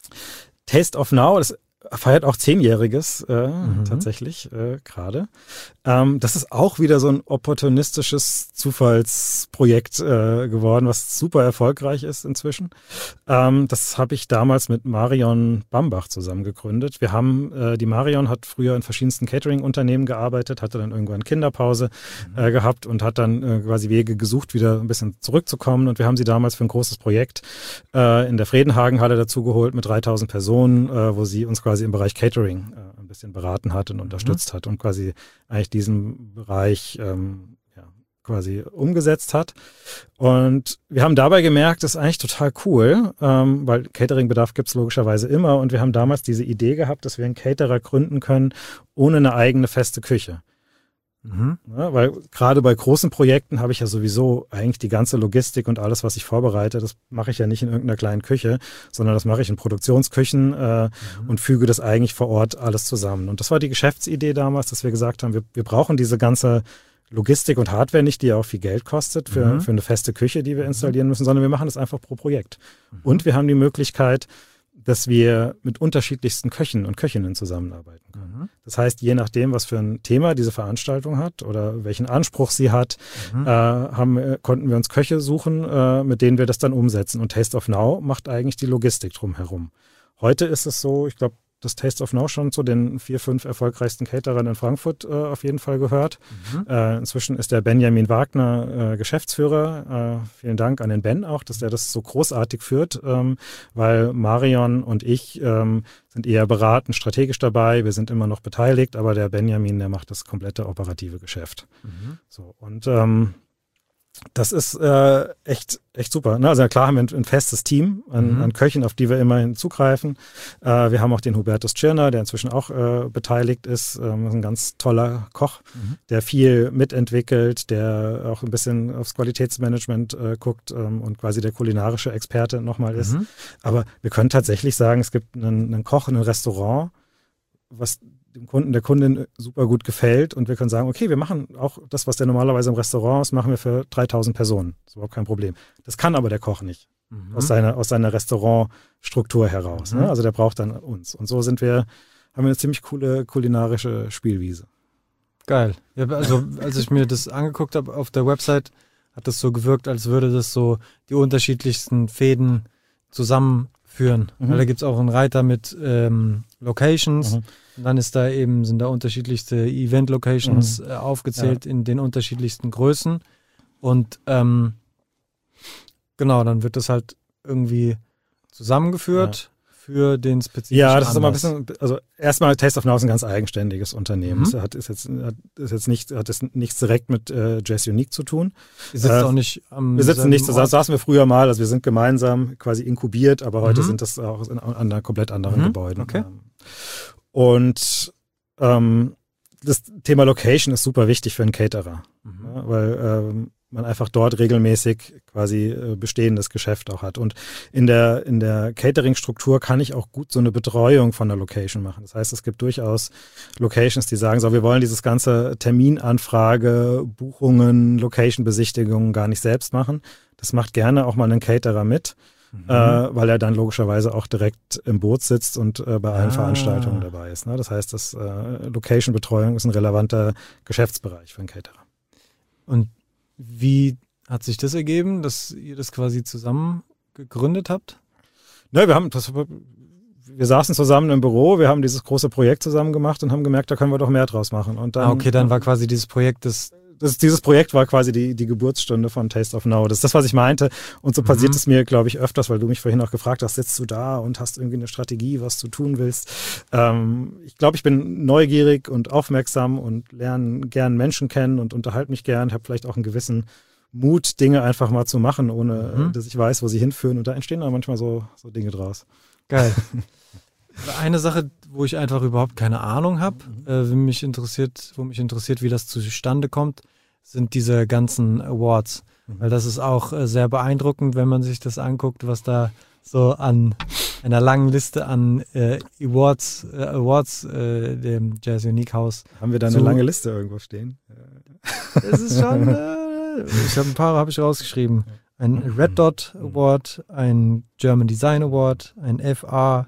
A: Taste of Now, das feiert auch Zehnjähriges äh, mhm. tatsächlich äh, gerade. Ähm, das ist auch wieder so ein opportunistisches Zufallsprojekt äh, geworden, was super erfolgreich ist inzwischen. Ähm, das habe ich damals mit Marion Bambach zusammen gegründet. Wir haben, äh, die Marion hat früher in verschiedensten Catering-Unternehmen gearbeitet, hatte dann irgendwann Kinderpause mhm. äh, gehabt und hat dann äh, quasi Wege gesucht, wieder ein bisschen zurückzukommen. Und wir haben sie damals für ein großes Projekt äh, in der Friedenhagen-Halle dazugeholt mit dreitausend Personen, äh, wo sie uns quasi quasi im Bereich Catering äh, ein bisschen beraten hat und unterstützt mhm. hat und quasi eigentlich diesen Bereich ähm, ja, quasi umgesetzt hat. Und wir haben dabei gemerkt, das ist eigentlich total cool, ähm, weil Catering-Bedarf gibt es logischerweise immer und wir haben damals diese Idee gehabt, dass wir einen Caterer gründen können ohne eine eigene feste Küche. Mhm. Ja, weil gerade bei großen Projekten habe ich ja sowieso eigentlich die ganze Logistik und alles, was ich vorbereite, das mache ich ja nicht in irgendeiner kleinen Küche, sondern das mache ich in Produktionsküchen äh, mhm. und füge das eigentlich vor Ort alles zusammen. Und das war die Geschäftsidee damals, dass wir gesagt haben, wir, wir brauchen diese ganze Logistik und Hardware nicht, die ja auch viel Geld kostet für, mhm. für eine feste Küche, die wir installieren müssen, sondern wir machen das einfach pro Projekt. Mhm. Und wir haben die Möglichkeit, dass wir mit unterschiedlichsten Köchen und Köchinnen zusammenarbeiten können. Mhm. Das heißt, je nachdem, was für ein Thema diese Veranstaltung hat oder welchen Anspruch sie hat, mhm. äh, haben, konnten wir uns Köche suchen, äh, mit denen wir das dann umsetzen. Und Taste of Now macht eigentlich die Logistik drumherum. Heute ist es so, ich glaube, dass Taste of Now schon zu den vier, fünf erfolgreichsten Caterern in Frankfurt äh, auf jeden Fall gehört. Mhm. Äh, inzwischen ist der Benjamin Wagner äh, Geschäftsführer. Äh, vielen Dank an den Ben auch, dass er das so großartig führt, ähm, weil Marion und ich ähm, sind eher beratend, strategisch dabei. Wir sind immer noch beteiligt, aber der Benjamin, der macht das komplette operative Geschäft. Mhm. So, und ähm, das ist äh, echt, echt super. Ne? Also klar haben wir ein, ein festes Team an, mhm. an Köchen, auf die wir immerhin zugreifen. Äh, wir haben auch den Hubertus Tschirner, der inzwischen auch äh, beteiligt ist. Ähm, ist ein ganz toller Koch, mhm. der viel mitentwickelt, der auch ein bisschen aufs Qualitätsmanagement äh, guckt ähm, und quasi der kulinarische Experte nochmal ist. Mhm. Aber wir können tatsächlich sagen, es gibt einen, einen Koch, ein Restaurant, was dem Kunden, der Kundin super gut gefällt und wir können sagen, okay, wir machen auch das, was der normalerweise im Restaurant ist, machen wir für dreitausend Personen. Das ist überhaupt kein Problem. Das kann aber der Koch nicht mhm. aus seiner, aus seiner Restaurantstruktur heraus. Mhm. Ne? Also der braucht dann uns. Und so sind wir, haben wir eine ziemlich coole kulinarische Spielwiese.
C: Geil. Ja, also als ich mir das angeguckt habe auf der Website, hat das so gewirkt, als würde das so die unterschiedlichsten Fäden zusammenführen. Mhm. Weil da gibt es auch einen Reiter mit ähm, Locations. Mhm. Und dann ist da eben, sind da unterschiedlichste Event-Locations mhm. äh, aufgezählt ja. in den unterschiedlichsten Größen. Und ähm, genau, dann wird das halt irgendwie zusammengeführt. Ja. für den spezifischen
A: Ja, das ist immer ein
C: Anlass?
A: bisschen, also erstmal Taste of Now ist ein ganz eigenständiges Unternehmen.
C: Mhm.
A: Es hat, ist jetzt, hat, ist jetzt nicht, hat es nichts direkt mit äh, Jazz Unique zu tun.
C: Ihr sitzt
A: äh,
C: auch nicht am
A: Wir sitzen
C: selben
A: nicht zusammen,
C: Ort?
A: saßen wir früher mal, also wir sind gemeinsam quasi inkubiert, aber heute
C: Mhm.
A: sind das auch in anderen, komplett anderen
C: Mhm.
A: Gebäuden.
C: Okay.
A: Und ähm, das Thema Location ist super wichtig für einen Caterer,
C: Mhm.
A: ja, weil ähm, man einfach dort regelmäßig quasi äh, bestehendes Geschäft auch hat. Und in der, in der Catering-Struktur kann ich auch gut so eine Betreuung von der Location machen. Das heißt, es gibt durchaus Locations, die sagen, so, wir wollen dieses ganze Terminanfrage, Buchungen, Location-Besichtigungen gar nicht selbst machen. Das macht gerne auch mal ein Caterer mit,
C: Mhm.
A: äh, weil er dann logischerweise auch direkt im Boot sitzt und äh, bei allen
C: Ah.
A: Veranstaltungen dabei ist. Ne? Das heißt, das äh, Location-Betreuung ist ein relevanter Geschäftsbereich für einen Caterer.
C: Und wie hat sich das ergeben, dass ihr das quasi zusammen gegründet habt?
A: Ne, wir haben das, wir saßen zusammen im Büro, wir haben dieses große Projekt zusammen gemacht und haben gemerkt, da können wir doch mehr draus machen. Und dann,
C: ah, okay, dann war quasi dieses Projekt das.
A: das, dieses Projekt war quasi die, die Geburtsstunde von Taste of Now. Das ist das, was ich meinte. Und so passiert
C: Mhm.
A: es mir, glaube ich, öfters, weil du mich vorhin auch gefragt hast, sitzt du da und hast irgendwie eine Strategie, was du tun willst. Ähm, ich glaube, ich bin neugierig und aufmerksam und lerne gern Menschen kennen und unterhalte mich gern, habe vielleicht auch einen gewissen Mut, Dinge einfach mal zu machen, ohne
C: Mhm.
A: dass ich weiß, wo sie hinführen. Und da entstehen dann manchmal so, so Dinge draus.
C: Geil. Eine Sache, wo ich einfach überhaupt keine Ahnung habe, äh, wie mich interessiert, wo mich interessiert, wie das zustande kommt, sind diese ganzen Awards.
A: Mhm.
C: Weil das ist auch äh, sehr beeindruckend, wenn man sich das anguckt, was da so an einer langen Liste an äh, Awards, äh, Awards äh, dem Jazz Unique Haus.
A: Haben wir da eine
C: So-
A: lange Liste irgendwo stehen?
C: Es ist schon, äh, ich habe ein paar habe ich rausgeschrieben. Ein Red Dot Award, ein German Design Award, ein F A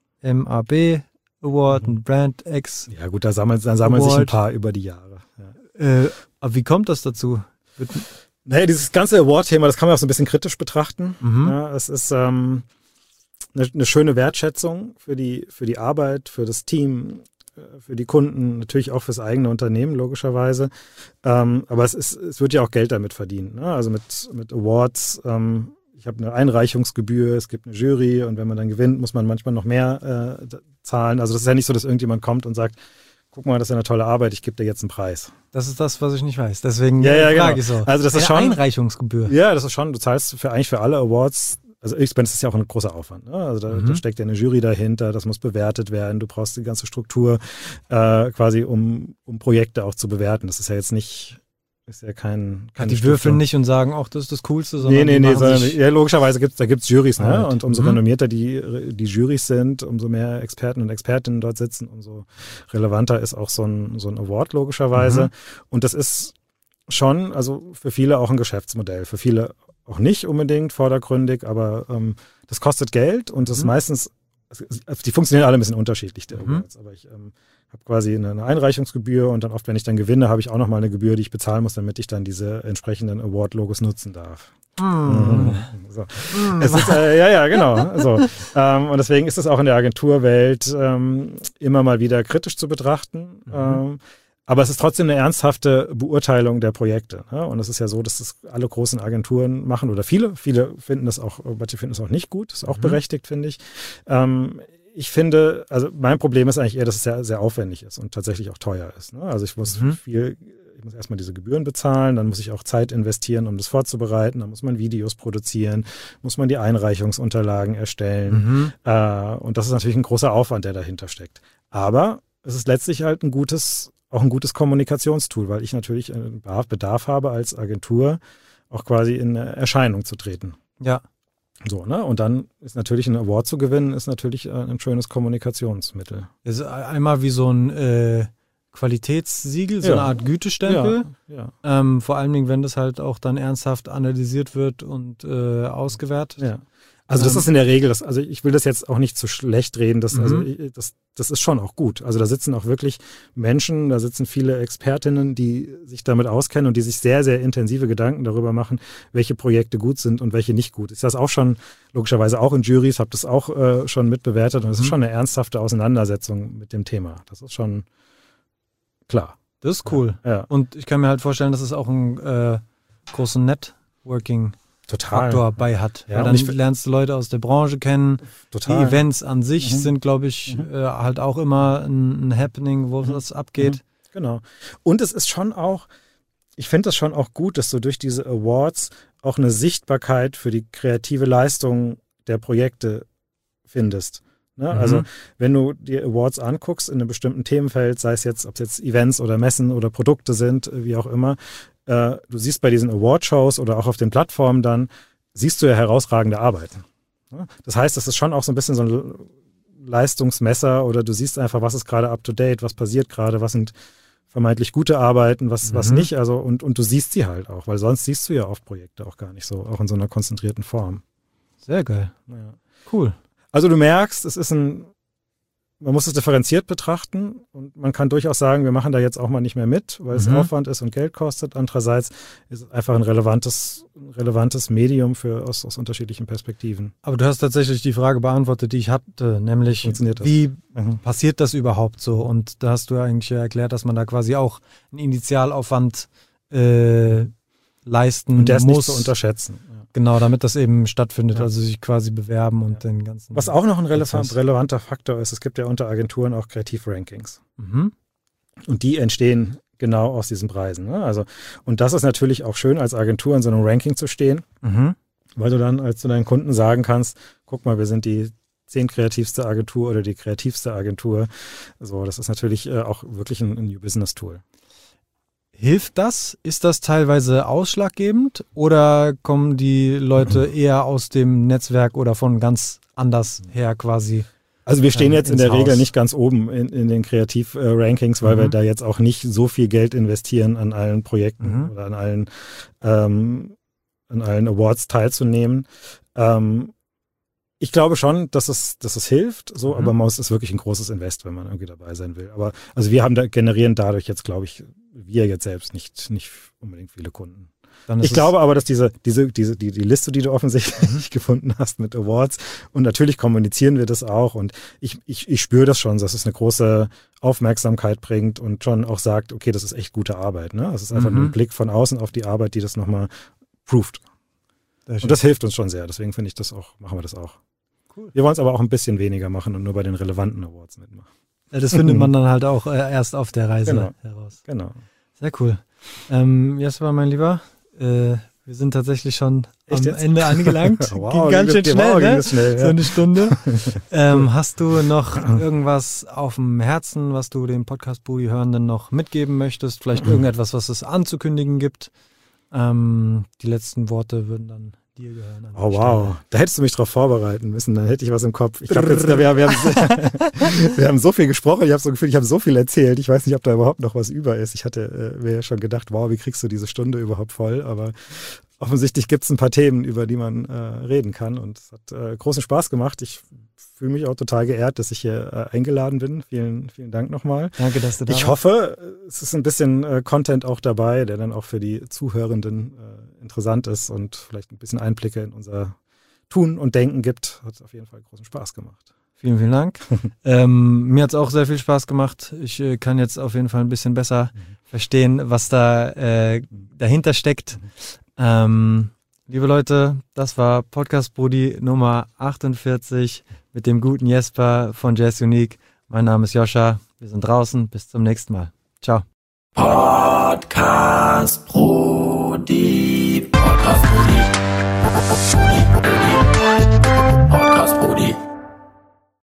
C: M A B Award, ein Brand X.
A: Ja gut, da sammeln, dann sammeln sich ein
C: Award.
A: paar über die Jahre. Ja.
C: Äh, aber wie kommt das dazu? Wird,
A: Naja, dieses ganze Award-Thema, das kann man auch so ein bisschen kritisch betrachten.
C: Mhm.
A: Ja, es ist ähm, eine, eine schöne Wertschätzung für die, für die Arbeit, für das Team, äh, für die Kunden, natürlich auch fürs eigene Unternehmen, logischerweise. Ähm, aber es, ist, es wird ja auch Geld damit verdient. Ne? Also mit, mit Awards, ähm, ich habe eine Einreichungsgebühr, es gibt eine Jury und wenn man dann gewinnt, muss man manchmal noch mehr äh, zahlen. Also das ist ja nicht so, dass irgendjemand kommt und sagt, guck mal, das ist eine tolle Arbeit, ich gebe dir jetzt einen Preis.
C: das ist das, was ich nicht weiß. Deswegen
A: Ja, ja,
C: äh, frage
A: genau.
C: ich so.
A: Also das ist
C: Eine
A: schon-
C: Einreichungsgebühr.
A: Ja, das ist schon, du zahlst für eigentlich für alle Awards, also ich meine, das ist ja auch ein großer Aufwand. Ne? Also da,
C: Mhm.
A: da steckt ja eine Jury dahinter, das muss bewertet werden, du brauchst die ganze Struktur äh, quasi, um, um Projekte auch zu bewerten. Das ist ja jetzt nicht, ist ja kein... keine
C: Die würfeln
A: Stiftung.
C: nicht und sagen, ach, das ist das Coolste, sondern
A: Nee, nee,
C: die
A: nee,
C: machen
A: sondern,
C: sich,
A: ja, logischerweise gibt's, da gibt's Jurys, ne?
C: Alright.
A: Und umso
C: Mhm.
A: renommierter die, die Jurys sind, umso mehr Experten und Expertinnen dort sitzen, umso relevanter ist auch so ein, so ein Award, logischerweise.
C: Mhm.
A: Und das ist schon, also für viele auch ein Geschäftsmodell, für viele auch nicht unbedingt vordergründig, aber ähm, das kostet Geld und das ist
C: Mhm.
A: meistens, also die funktionieren alle ein bisschen unterschiedlich, die
C: Mhm.
A: Awards, aber ich ähm, habe quasi eine, eine Einreichungsgebühr und dann oft, wenn ich dann gewinne, habe ich auch nochmal eine Gebühr, die ich bezahlen muss, damit ich dann diese entsprechenden Award-Logos nutzen darf.
C: Mm.
A: So. Es ist, äh, ja, ja, genau. So. Ähm, und deswegen ist es auch in der Agenturwelt ähm, immer mal wieder kritisch zu betrachten.
C: Mhm.
A: Ähm, aber es ist trotzdem eine ernsthafte Beurteilung der Projekte. Ne? Und es ist ja so, dass das alle großen Agenturen machen oder viele, viele finden das auch, manche finden das auch nicht gut, das ist auch
C: Mhm.
A: berechtigt, finde ich. Ähm, ich finde, also mein Problem ist eigentlich eher, dass es sehr, sehr aufwendig ist und tatsächlich auch teuer ist. Ne? Also ich muss
C: Mhm.
A: viel, ich muss erstmal diese Gebühren bezahlen, dann muss ich auch Zeit investieren, um das vorzubereiten, dann muss man Videos produzieren, muss man die Einreichungsunterlagen erstellen.
C: Mhm.
A: Äh, und das ist natürlich ein großer Aufwand, der dahinter steckt. Aber es ist letztlich halt ein gutes, auch ein gutes Kommunikationstool, weil ich natürlich einen Bedarf habe, als Agentur auch quasi in Erscheinung zu treten.
C: Ja.
A: So, ne? Und dann ist natürlich ein Award zu gewinnen, ist natürlich äh, ein schönes Kommunikationsmittel.
C: Es ist einmal wie so ein äh, Qualitätssiegel, so
A: Ja.
C: eine Art Gütestempel.
A: Ja, ja.
C: Ähm, vor allen Dingen, wenn das halt auch dann ernsthaft analysiert wird und äh, ausgewertet.
A: Ja. Also das
C: Ähm,
A: ist in der Regel, das, also ich will das jetzt auch nicht zu schlecht reden, das,
C: Mhm.
A: also ich- das, das ist schon auch gut. Also da sitzen auch wirklich Menschen, da sitzen viele Expertinnen, die sich damit auskennen und die sich sehr, sehr intensive Gedanken darüber machen, welche Projekte gut sind und welche nicht gut. Ich das auch schon logischerweise auch in Juries, habe das auch äh, schon mitbewertet und es ist
C: Mhm.
A: schon eine ernsthafte Auseinandersetzung mit dem Thema. Das ist schon klar.
C: Das ist cool.
A: Ja.
C: Und ich kann mir halt vorstellen, dass es auch ein äh, großes Networking Faktor bei hat.
A: Ja,
C: Weil dann lernst du Leute aus der Branche kennen.
A: Total.
C: Die Events an sich
A: mhm.
C: sind, glaube ich, mhm. äh, halt auch immer ein, ein Happening, wo mhm. das abgeht. Mhm.
A: Genau. Und es ist schon auch, ich finde das schon auch gut, dass du durch diese Awards auch eine Sichtbarkeit für die kreative Leistung der Projekte findest. Ne? Mhm. Also wenn du die Awards anguckst in einem bestimmten Themenfeld, sei es jetzt, ob es jetzt Events oder Messen oder Produkte sind, wie auch immer, äh, du siehst bei diesen Award-Shows oder auch auf den Plattformen dann, siehst du ja herausragende Arbeiten. Ne? Das heißt, das ist schon auch so ein bisschen so ein Leistungsmesser oder du siehst einfach, was ist gerade up to date, was passiert gerade, was sind vermeintlich gute Arbeiten, was, mhm. was nicht, also und, und du siehst sie halt auch, weil sonst siehst du ja oft Projekte auch gar nicht so, auch in so einer konzentrierten Form.
C: Sehr geil.
A: Ja.
C: Cool.
A: Also du merkst, es ist ein, man muss es differenziert betrachten und man kann durchaus sagen, wir machen da jetzt auch mal nicht mehr mit, weil es mhm. Aufwand ist und Geld kostet. Andererseits ist es einfach ein relevantes, relevantes Medium für aus, aus unterschiedlichen Perspektiven.
C: Aber du hast tatsächlich die Frage beantwortet, die ich hatte, nämlich wie mhm. passiert das überhaupt so? Und da hast du ja eigentlich erklärt, dass man da quasi auch einen Initialaufwand äh, leisten
A: und der ist
C: muss.
A: nicht zu unterschätzen. Ja.
C: Genau, damit das eben stattfindet,
A: ja.
C: also sich quasi bewerben und ja. den ganzen...
A: Was auch noch ein relevant, relevanter Faktor ist, es gibt ja unter Agenturen auch Kreativrankings. Mhm. Und die entstehen genau aus diesen Preisen. Ne? Also, und das ist natürlich auch schön, als Agentur in so einem Ranking zu stehen, mhm. weil du dann als zu deinen Kunden sagen kannst, guck mal, wir sind die zehn kreativste Agentur oder die kreativste Agentur. So, das ist natürlich äh, auch wirklich ein, ein New Business Tool.
C: Hilft das? Ist das teilweise ausschlaggebend oder kommen die Leute eher aus dem Netzwerk oder von ganz anders her quasi?
A: Also wir stehen
C: ähm,
A: jetzt in der
C: Haus?
A: Regel nicht ganz oben in, in den Kreativ-Rankings, weil mhm. wir da jetzt auch nicht so viel Geld investieren, an allen Projekten mhm. oder an allen, ähm, an allen Awards teilzunehmen. Ähm, Ich glaube schon, dass es, dass es hilft, so, mhm. aber man muss, ist wirklich ein großes Invest, wenn man irgendwie dabei sein will. Aber also wir haben da generieren dadurch jetzt, glaube ich, wir jetzt selbst nicht, nicht unbedingt viele Kunden. Ich glaube aber, dass diese, diese, diese, die, die Liste, die du offensichtlich mhm. gefunden hast mit Awards, und natürlich kommunizieren wir das auch und ich, ich, ich spüre das schon, dass es eine große Aufmerksamkeit bringt und schon auch sagt, okay, das ist echt gute Arbeit. Ne? Es ist einfach mhm. nur ein Blick von außen auf die Arbeit, die das nochmal proved. Und das hilft uns schon sehr, deswegen finde ich das auch, machen wir das auch. Cool. Wir wollen es aber auch ein bisschen weniger machen und nur bei den relevanten Awards mitmachen.
C: Ja, das findet man dann halt auch äh, erst auf der Reise
A: genau.
C: heraus.
A: Genau.
C: Sehr cool. Ähm, Jesper, mein Lieber, äh, wir sind tatsächlich schon Echt am jetzt? Ende angelangt.
A: Wow,
C: ging ganz schön schnell,
A: wow,
C: ne?
A: schnell, ja.
C: So eine Stunde. ähm, hast du noch irgendwas auf dem Herzen, was du den Podcast-Brudi-Hörenden noch mitgeben möchtest? Vielleicht irgendetwas, was es anzukündigen gibt? Ähm, die letzten Worte würden dann dir gehören.
A: Oh wow, da hättest du mich drauf vorbereiten müssen, dann hätte ich was im Kopf. Ich habe jetzt, wir, wir, haben, wir haben so viel gesprochen, ich habe so Gefühl, ich habe so viel erzählt. Ich weiß nicht, ob da überhaupt noch was über ist. Ich hatte äh, mir ja schon gedacht, wow, wie kriegst du diese Stunde überhaupt voll? Aber offensichtlich gibt es ein paar Themen, über die man äh, reden kann und es hat äh, großen Spaß gemacht. Ich fühle mich auch total geehrt, dass ich hier äh, eingeladen bin. Vielen, vielen Dank nochmal.
C: Danke, dass du da
A: Ich hoffe, es ist ein bisschen äh, Content auch dabei, der dann auch für die Zuhörenden äh, interessant ist und vielleicht ein bisschen Einblicke in unser Tun und Denken gibt. Hat auf jeden Fall großen Spaß gemacht.
C: Vielen, vielen Dank. ähm, mir hat es auch sehr viel Spaß gemacht. Ich äh, kann jetzt auf jeden Fall ein bisschen besser mhm. verstehen, was da äh, dahinter steckt. Mhm. Ähm, liebe Leute, das war Podcast Brudi Nummer achtundvierzig mit dem guten Jesper von Jazz Unique. Mein Name ist Joscha. Wir sind draußen. Bis zum nächsten Mal. Ciao.
B: Podcast Brudi. Podcast Brudi. Podcast Brudi.